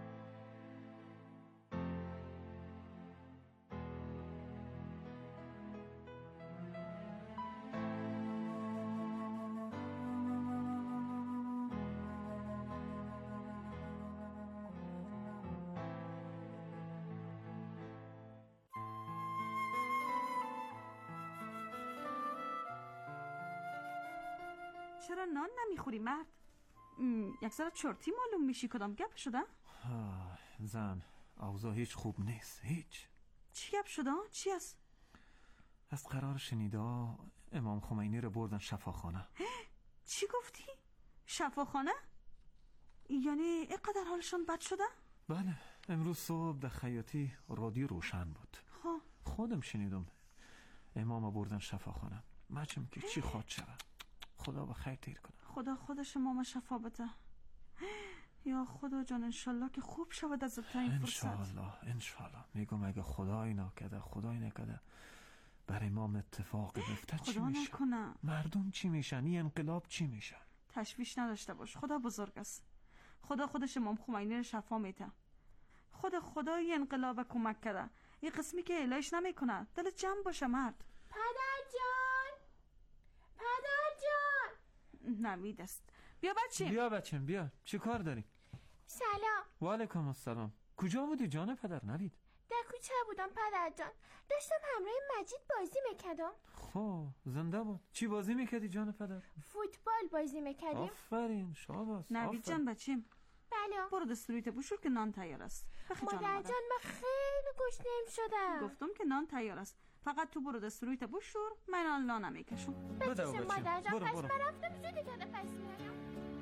چرا نان نمیخوری مرد؟ یک ذره چرتی معلوم میشی. کدام گپ شده؟ زن اوضاع هیچ خوب نیست. هیچ. چی گپ شده؟ چی است؟ از قرار شنیده امام خمینی رو بردن شفاخانه. چی گفتی؟ شفاخانه؟ یعنی اینقدر حالشون بد شده؟ بله، امروز صبح در خیاطی رادیو روشن بود. خواه. خودم شنیدم امام بردن شفاخانه. مچم که چی خواد شود. خدا به خیر تیر کنه. خدا خودش امام شفا بده. یا خدا جان انشالله که خوب شود از این فرصت. انشالله انشالله. میگم اگه خدای نکده خدای نکده بر امام اتفاق بیفته چی میشه؟ خدا نکنه. مردم چی میشن؟ این انقلاب چی میشن؟ تشویش نداشته باش. خدا بزرگ است. خدا خودش امام خمینی رو شفا میده. خدا خدا این انقلاب کمک کرده. این قسمی که الهش نمیکنه. دلت جمع باشه مرد. پدر جان، پدر جان. نوید است. بیا بچه. بیا بچه بیا. چی کار داری؟ سلام. و علیکم السلام. کجا بودی جان پدر؟ نوید در کوچه بودم پدر جان. داشتم همراه مجید بازی میکردم. خب زنده بود. چی بازی میکردی جان پدر؟ فوتبال بازی میکردیم. آفرین شاباس. نوید جان بچیم بله. برو دستوریت بشور که نان تیار است. مادر جان من خیلی گشنه‌ام شدم. گفتم که نان تیار است. فقط تو برو دستوریت بشور. من الان نان نمیکشم. بده بچه مادر جان. پس من رفتم زودی داده پس میارم.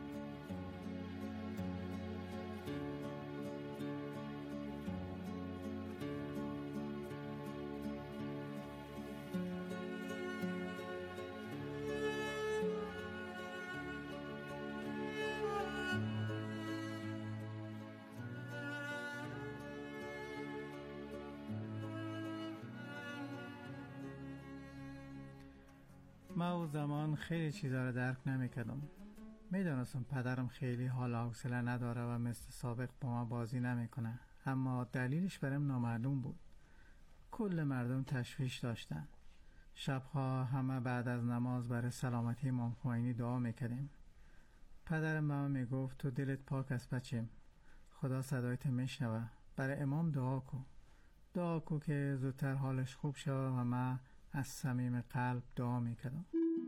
ما او زمان خیلی چیزا رو درک نمیکردم. میدونستم پدرم خیلی حال و حوصله نداره و مثل سابق با ما بازی نمیکنه، اما دلیلش برام نامعلوم بود. کل مردم تشویش داشتن. شبها همه بعد از نماز برای سلامتی امام خمینی دعا میکردیم. پدرم به من میگفت تو دلت پاک است بچم، خدا صدایت میشنوه، برای امام دعا کن. دعا کن که زودتر حالش خوب شود و من از صمیم قلب دعا میکردم.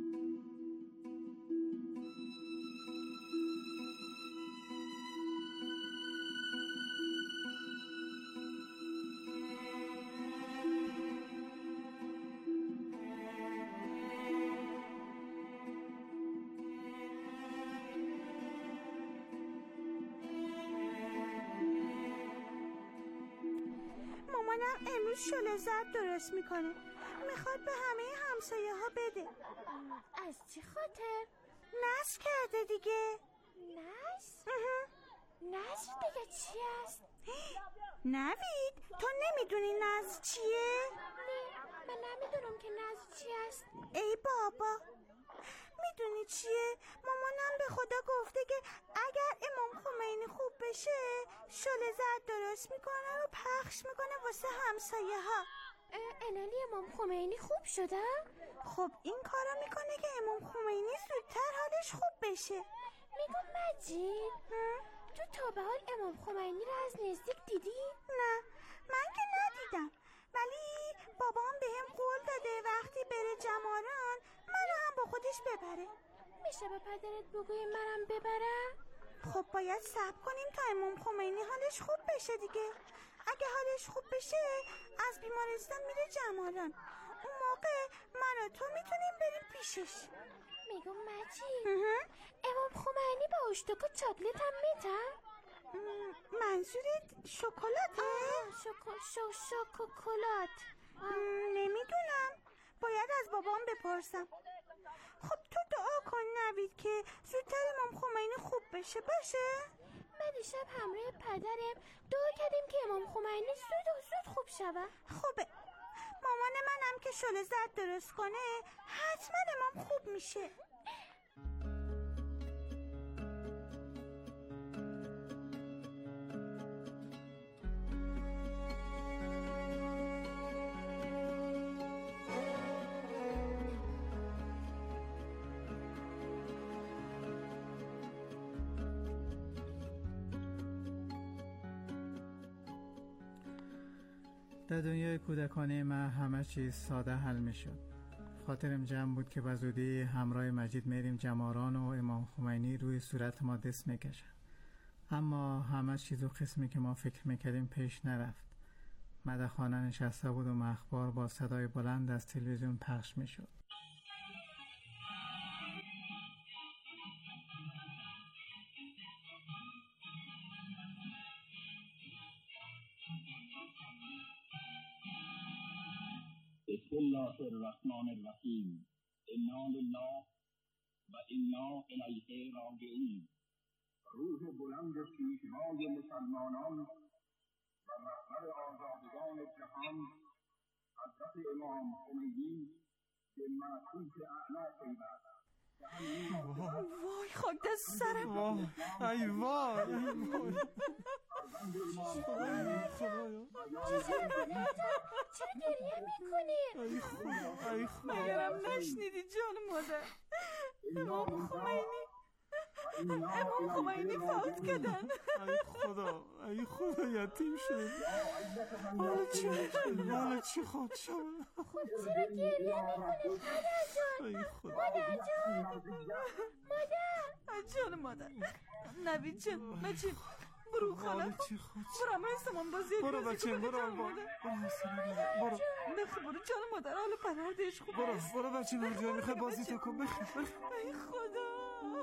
مامانم امروز شله زرد درست میکنه، میخواد به همه همسایه ها بده. از چی خاطر؟ نصر کرده دیگه. نصر؟ نصر دیگه چی است؟ نوید تو نمیدونی نصر چیه؟ نه من نمیدونم که نصر چی است. ای بابا میدونی چیه؟ مامانم به خدا گفته که اگر امام خمینی خوب بشه شله زرد درست میکنه و پخش میکنه واسه همسایه ها. انالی امام خمینی خوب شده؟ خب این کارا میکنه که امام خمینی زودتر حالش خوب بشه. میگم مجید تو تا به حال امام خمینی رو از نزدیک دیدی؟ نه من که ندیدم، ولی بابام بهم قول داده وقتی بره جماران منو هم با خودش ببره. میشه به پدرت بگوی منم ببرم؟ خب باید صبر کنیم تا امام خمینی حالش خوب بشه دیگه. اگه حالش خوب بشه از بیمارستان میره جمالان، اون موقع من و تو میتونیم بریم پیشش. میگم مجید امام خمینی با اشتکو چاکلت هم میتن؟ منظورت شکلاته؟ شکل شو شکلات نمیدونم، باید از بابام بپرسم. خب تو دعا کن نوید که زودتر امام خمینی خوب بشه باشه؟ من دیشب همراه پدرم دعا کردیم که امام خمینی زود و زود خوب شود. خوبه مامان منم که شله زرد درست کنه حتما امام خوب میشه. در دنیای کودکانه من همه چیز ساده حل می شد. خاطرم جمع بود که بزودی همراه مجید میریم جماران و امام خمینی روی صورت ما دست میکشن. اما همه چیز و قسمی که ما فکر میکردیم پیش نرفت. مدخانه نشسته بود و اخبار با صدای بلند از تلویزیون پخش میشد. بسم الله الرحمن الرحیم. انا لله و انا الیه راجعون. روح بلند پیشوای مسلمانان و رهبر آزادگان جهان حضرت امام خمینی به معطوف اعلی پیوست. وای خاک دست سرم. وای ای وای چرا گریه میکنی؟ ای خدا ای خدا مگرم نشنیدی جان مادر؟ امام خمینی امام خمینی فوت کردن. ای خدا ای خدا یتیم شد. حالا چی حالا چی خود شد؟ خود چرا گریه میکنی مادر جان؟ ای خدا مادر جان مادر جان مادر. نوید جان بچه برو خانه برو اما استمان بازی برو بچه برو برو برو نخی برو جان مادر حالا پروردهش خوب برو برو بچه مرجان میخوای بازی تا کن بخیر بخیر. ای خدا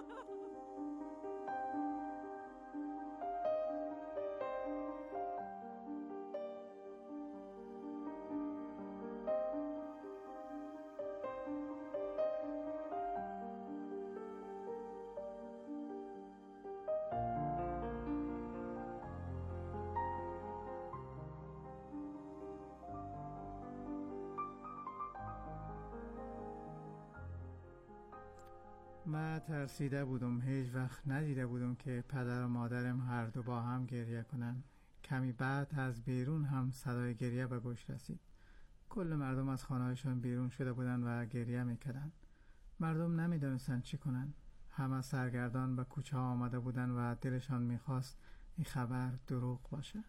من ترسیده بودم. هیچ وقت ندیده بودم که پدر و مادرم هر دو با هم گریه کنن. کمی بعد از بیرون هم صدای گریه به گوش رسید. کل مردم از خانه‌هایشان بیرون شده بودن و گریه میکردن. مردم نمیدونستن چی کنن. همه سرگردان به کوچه ها آمده بودن و دلشان میخواست این خبر دروغ باشه.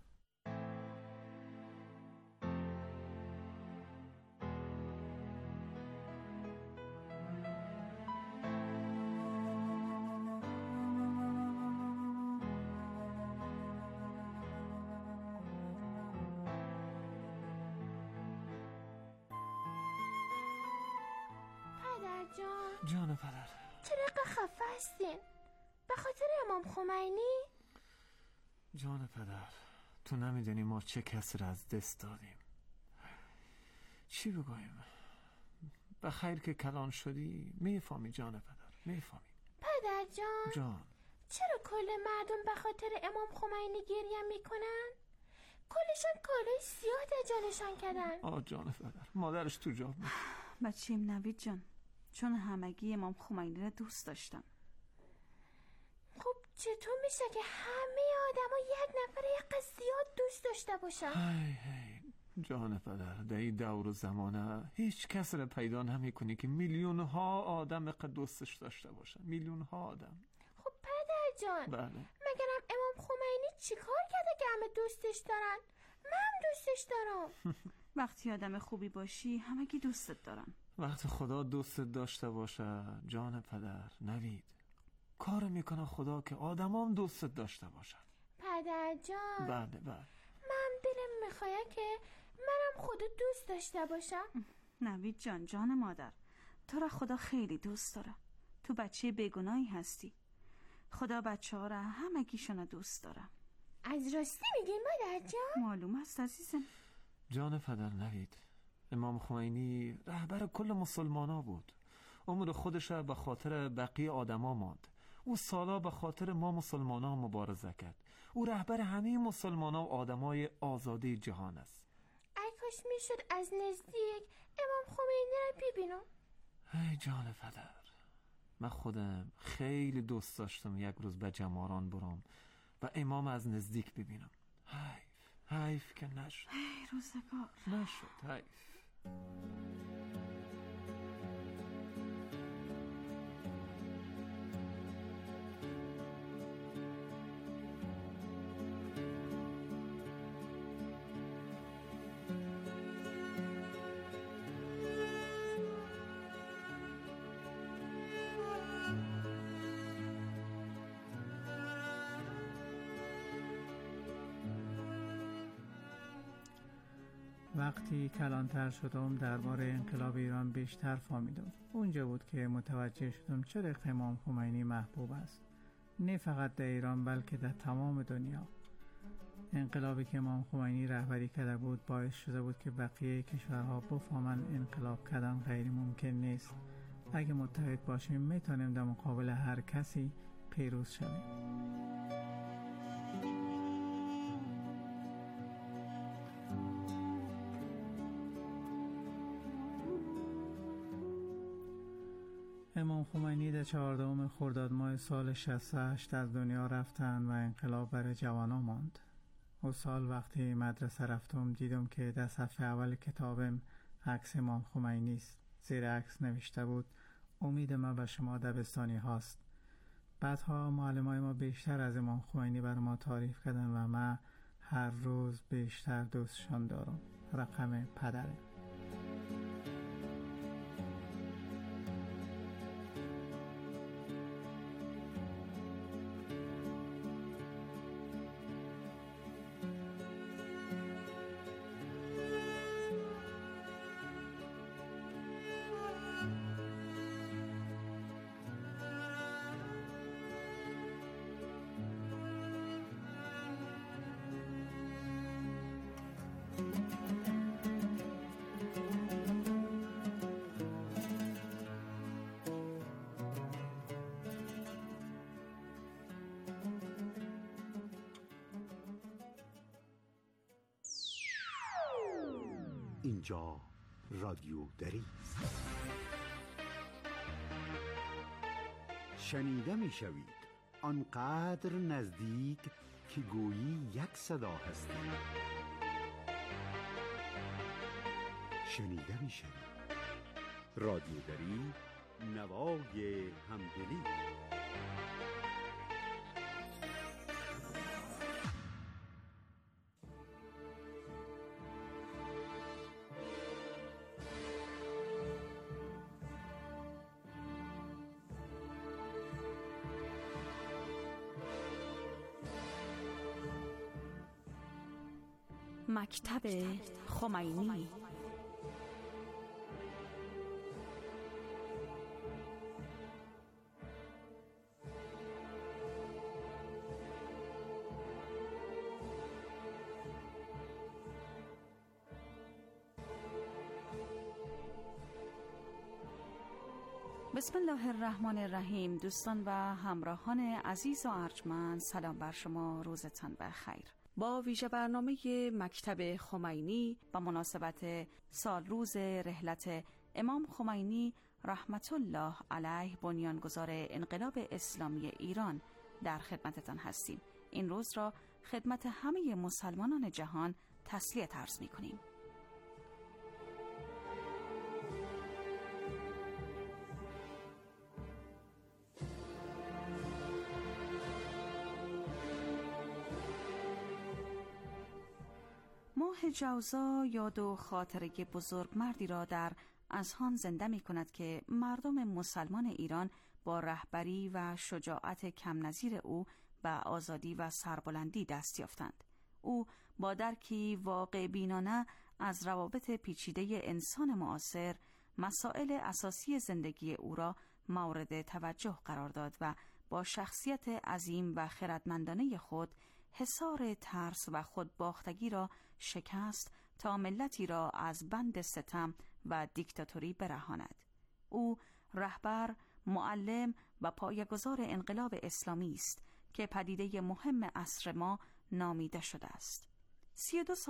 جان جان پدر چرا خفه هستین؟ به خاطر امام خمینی؟ جان پدر تو نمیدونی ما چه کسی را از دست دادیم. چی بگویم؟ به خیر که کلان شدی میفهمی جان پدر میفهمی. پدر جان جان چرا کل مردم به خاطر امام خمینی گریه میکنن؟ کلشان کالای سیاه در جانشان کردن. آه جان پدر مادرش تو جا بود. بچیم نوید جان چون همگی امام خمینی را دوست داشتم. خب چطور میشه که همه آدم ها یک نفر یک قصیات دوست داشته باشن؟ هی هی جان پدر در این دور و زمانه هیچ کس را پیدا نمی کنی که میلیون ها آدم قد دوستش داشته باشن. میلیون ها آدم. خب پدر جان بله مگرم امام خمینی چی کار کرده که همه دوستش دارن؟ من هم دوستش دارم. وقتی آدم خوبی باشی همگی دوستت دارن. وقتی خدا دوستت داشته باشه جان پدر نوید کار میکنه خدا که آدمام دوستت داشته باشن. پدر جان بله بله من دلم میخواد که منم خدا دوست داشته باشم. نوید جان جان مادر تو را خدا خیلی دوست داره. تو بچه بیگناهی هستی. خدا بچه ها را همگیشون دوست داره. از راستی میگین مادر جان؟ معلوم است عزیزم. جان پدر نوید امام خمینی رهبر کل مسلمانا بود. عمر خودش به خاطر بقیه آدما ماند. او سالا به خاطر ما مسلمانا مبارزه کرد. او رهبر همه مسلمانا و آدمای آزادی جهان است. ای کاش میشد از نزدیک امام خمینی رو ببینم. ای جان پدر، من خودم خیلی دوست داشتم یک روز به جماران برم و امام از نزدیک ببینم. حیف حیف که نشد. ای روزگار نشد، حیف. وقتی کلانتر شدم درباره انقلاب ایران بیشتر فهمیدم. اونجا بود که متوجه شدم چرا امام خمینی محبوب است، نه فقط در ایران بلکه در تمام دنیا. انقلابی که امام خمینی رهبری کرده بود باعث شده بود که بقیه کشورها بفهمن انقلاب کردن غیر ممکن نیست. اگه متحد باشیم میتونیم در مقابل هر کسی پیروز شویم. امام خمینی در چهاردهم خرداد ماه سال شصت و هشت از دنیا رفتند و انقلاب برای جوانان ماند. او سال وقتی مدرسه رفتم دیدم که در صفحه اول کتابم عکس امام خمینی است. زیر عکس نوشته بود امید ما به شما دبستانی هاست. بعدها معلمای ما بیشتر از امام خمینی بر ما تعریف کردن و من هر روز بیشتر دوستشان دارم. رقم پدره. اینجا رادیو دری است. شنیده می شوید آنقدر نزدیک که گویی یک صدا هستی. شنیده می شوید رادیو دری، نوای همدلی. مکتب خمینی. بسم الله الرحمن الرحیم. دوستان و همراهان عزیز و ارجمند، سلام بر شما، روزتان بخیر. با ویژه برنامه مکتب خمینی با مناسبت سال روز رحلت امام خمینی رحمت الله علیه بنیانگذار انقلاب اسلامی ایران در خدمتتان هستیم. این روز را خدمت همه مسلمانان جهان تسلیت عرض می‌کنیم. ماه جوزا یاد و خاطره بزرگ مردی را در اذهان زنده می کند که مردم مسلمان ایران با رهبری و شجاعت کم نظیر او به آزادی و سربلندی دست یافتند. او با درکی واقع بینانه از روابط پیچیده انسان معاصر مسائل اساسی زندگی او را مورد توجه قرار داد و با شخصیت عظیم و خردمندانه خود حصار ترس و خودباختگی را شکست تا ملتی را از بند ستم و دیکتاتوری برهاند. او رهبر، معلم و پایه‌گذار انقلاب اسلامی است که پدیده مهم عصر ما نامیده شده است. سی و دو سال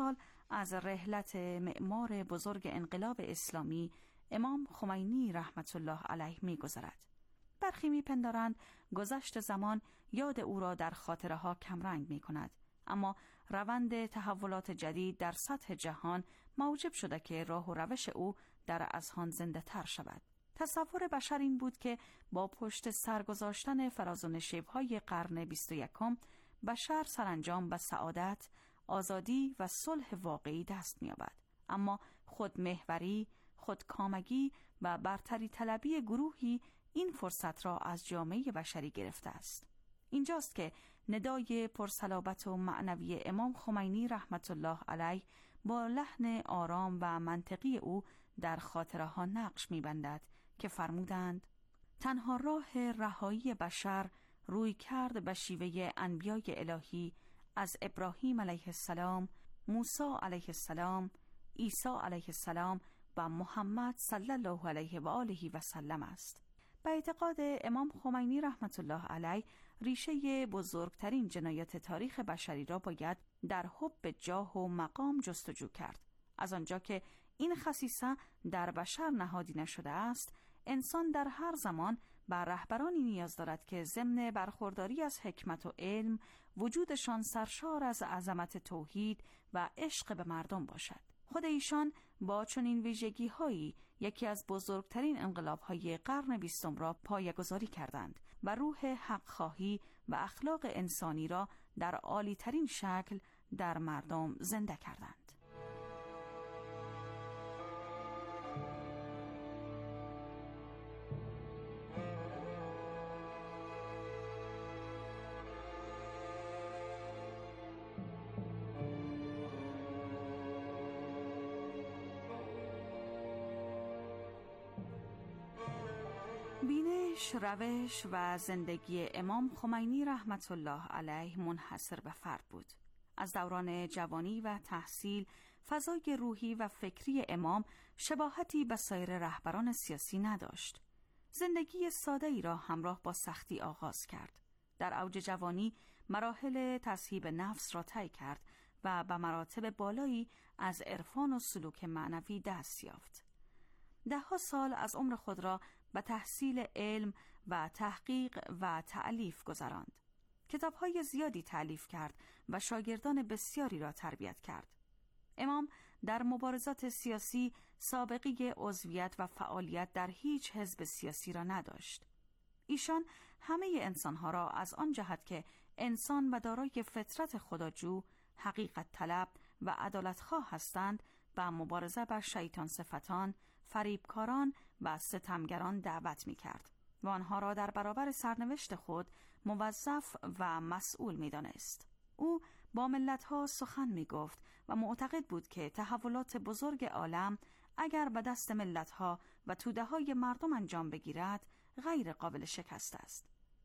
از رحلت معمار بزرگ انقلاب اسلامی امام خمینی رحمت الله علیه می‌گذرد. برخی می‌پندارند گذشت زمان یاد او را در خاطره ها کمرنگ می‌کند، اما روند تحولات جدید در سطح جهان موجب شده که راه و روش او در اذهان زنده تر شود. تصور بشر این بود که با پشت سرگذاشتن فراز و نشیب‌های قرن بیست و یکم بشر سرانجام به سعادت، آزادی و صلح واقعی دست می‌یابد. اما خودمحوری، خودکامگی و برتری طلبی گروهی این فرصت را از جامعه بشری گرفته است. اینجاست که ندای پرصلابت و معنوی امام خمینی رحمت الله علیه با لحن آرام و منطقی او در خاطره ها نقش می‌بندد که فرمودند: تنها راه رهایی بشر روی کرد به شیوه انبیای الهی از ابراهیم علیه السلام، موسی علیه السلام، عیسی علیه السلام و محمد صلی الله علیه و آله و سلم است. به اعتقاد امام خمینی رحمت الله علیه ریشه بزرگترین جنایات تاریخ بشری را باید در حب جاه و مقام جستجو کرد. از آنجا که این خصیصه در بشر نهادی نشده است، انسان در هر زمان بر رهبرانی نیاز دارد که ضمن برخورداری از حکمت و علم وجودشان سرشار از عظمت توحید و عشق به مردم باشد. خود ایشان با چنین ویژگی‌هایی یکی از بزرگترین انقلاب‌های قرن بیستم را پایه‌گذاری کردند و روح حق خواهی و اخلاق انسانی را در عالی‌ترین شکل در مردم زنده کردند. بینش، روش و زندگی امام خمینی رحمت الله علیه منحصر به فرد بود. از دوران جوانی و تحصیل، فضای روحی و فکری امام شباهتی به سایر رهبران سیاسی نداشت. زندگی ساده ای را همراه با سختی آغاز کرد. در اوج جوانی مراحل تصحیب نفس را طی کرد و به مراتب بالایی از عرفان و سلوک معنوی دست یافت. ده‌ها سال از عمر خود را به تحصیل علم و تحقیق و تألیف گذراند. کتاب‌های زیادی تألیف کرد و شاگردان بسیاری را تربیت کرد. امام در مبارزات سیاسی سابقه عضویت و فعالیت در هیچ حزب سیاسی را نداشت. ایشان همه انسانها را از آن جهت که انسان و دارای فطرت خداجو، حقیقت طلب و عدالتخواه هستند، به مبارزه بر شیطان صفتان، فریبکاران و ستمگران دعوت می کرد و آنها را در برابر سرنوشت خود موظف و مسئول می دانست. او با ملتها سخن می گفت و معتقد بود که تحولات بزرگ عالم اگر به دست ملتها و توده های مردم انجام بگیرد غیر قابل شکست است.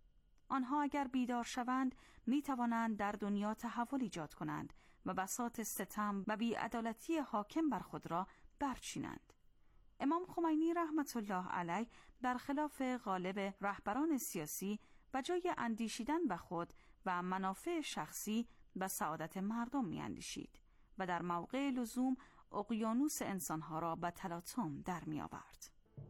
آنها اگر بیدار شوند می توانند در دنیا تحول ایجاد کنند و بساط ستم و بی‌عدالتی حاکم بر خود را برچینند. امام خمینی رحمت الله علیه برخلاف غالب رهبران سیاسی و جای اندیشیدن به خود و منافع شخصی به سعادت مردم می اندیشید و در موقع لزوم اقیانوس انسانها را به تلاطم در می آورد.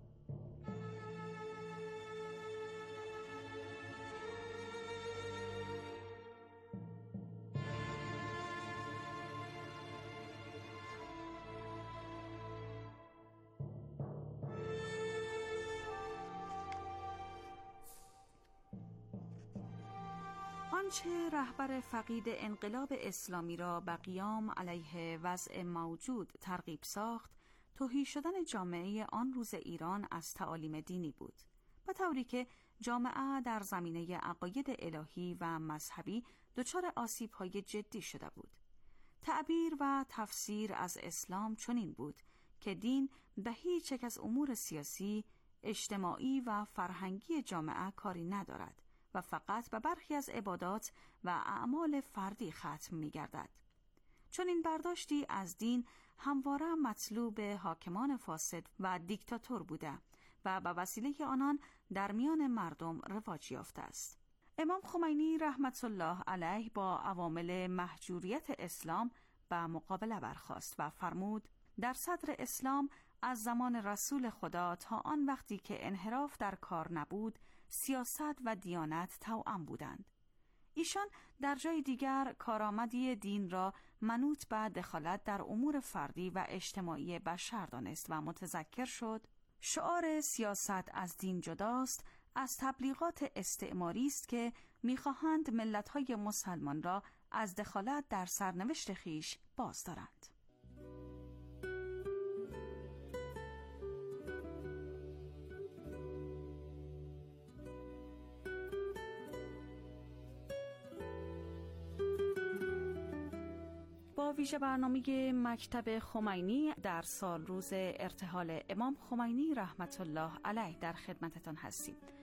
آنچه رهبر فقید انقلاب اسلامی را به قیام علیه وضع موجود ترغیب ساخت، تهی شدن جامعه آن روز ایران از تعالیم دینی بود، به طوری که جامعه در زمینه عقاید الهی و مذهبی دچار آسیب‌های جدی شده بود. تعبیر و تفسیر از اسلام چنین بود که دین به هیچ یک از امور سیاسی، اجتماعی و فرهنگی جامعه کاری ندارد و فقط به برخی از عبادات و اعمال فردی ختم می‌گردد. چون این برداشتی از دین همواره مطلوب حاکمان فاسد و دیکتاتور بوده و به وسیله آنان در میان مردم رواج یافته است. امام خمینی رحمت الله علیه با عوامل محجوریت اسلام به مقابله برخاست و فرمود در صدر اسلام از زمان رسول خدا تا آن وقتی که انحراف در کار نبود، سیاست و دیانت توأم بودند. ایشان در جای دیگر کارآمدی دین را منوط به دخالت در امور فردی و اجتماعی بشر دانست و متذکر شد شعار سیاست از دین جداست از تبلیغات استعماری است که می‌خواهند ملت‌های مسلمان را از دخالت در سرنوشت خویش باز دارند. با ویژه برنامه مکتب خمینی در سال روز ارتحال امام خمینی رحمت الله علیه در خدمتتان هستیم.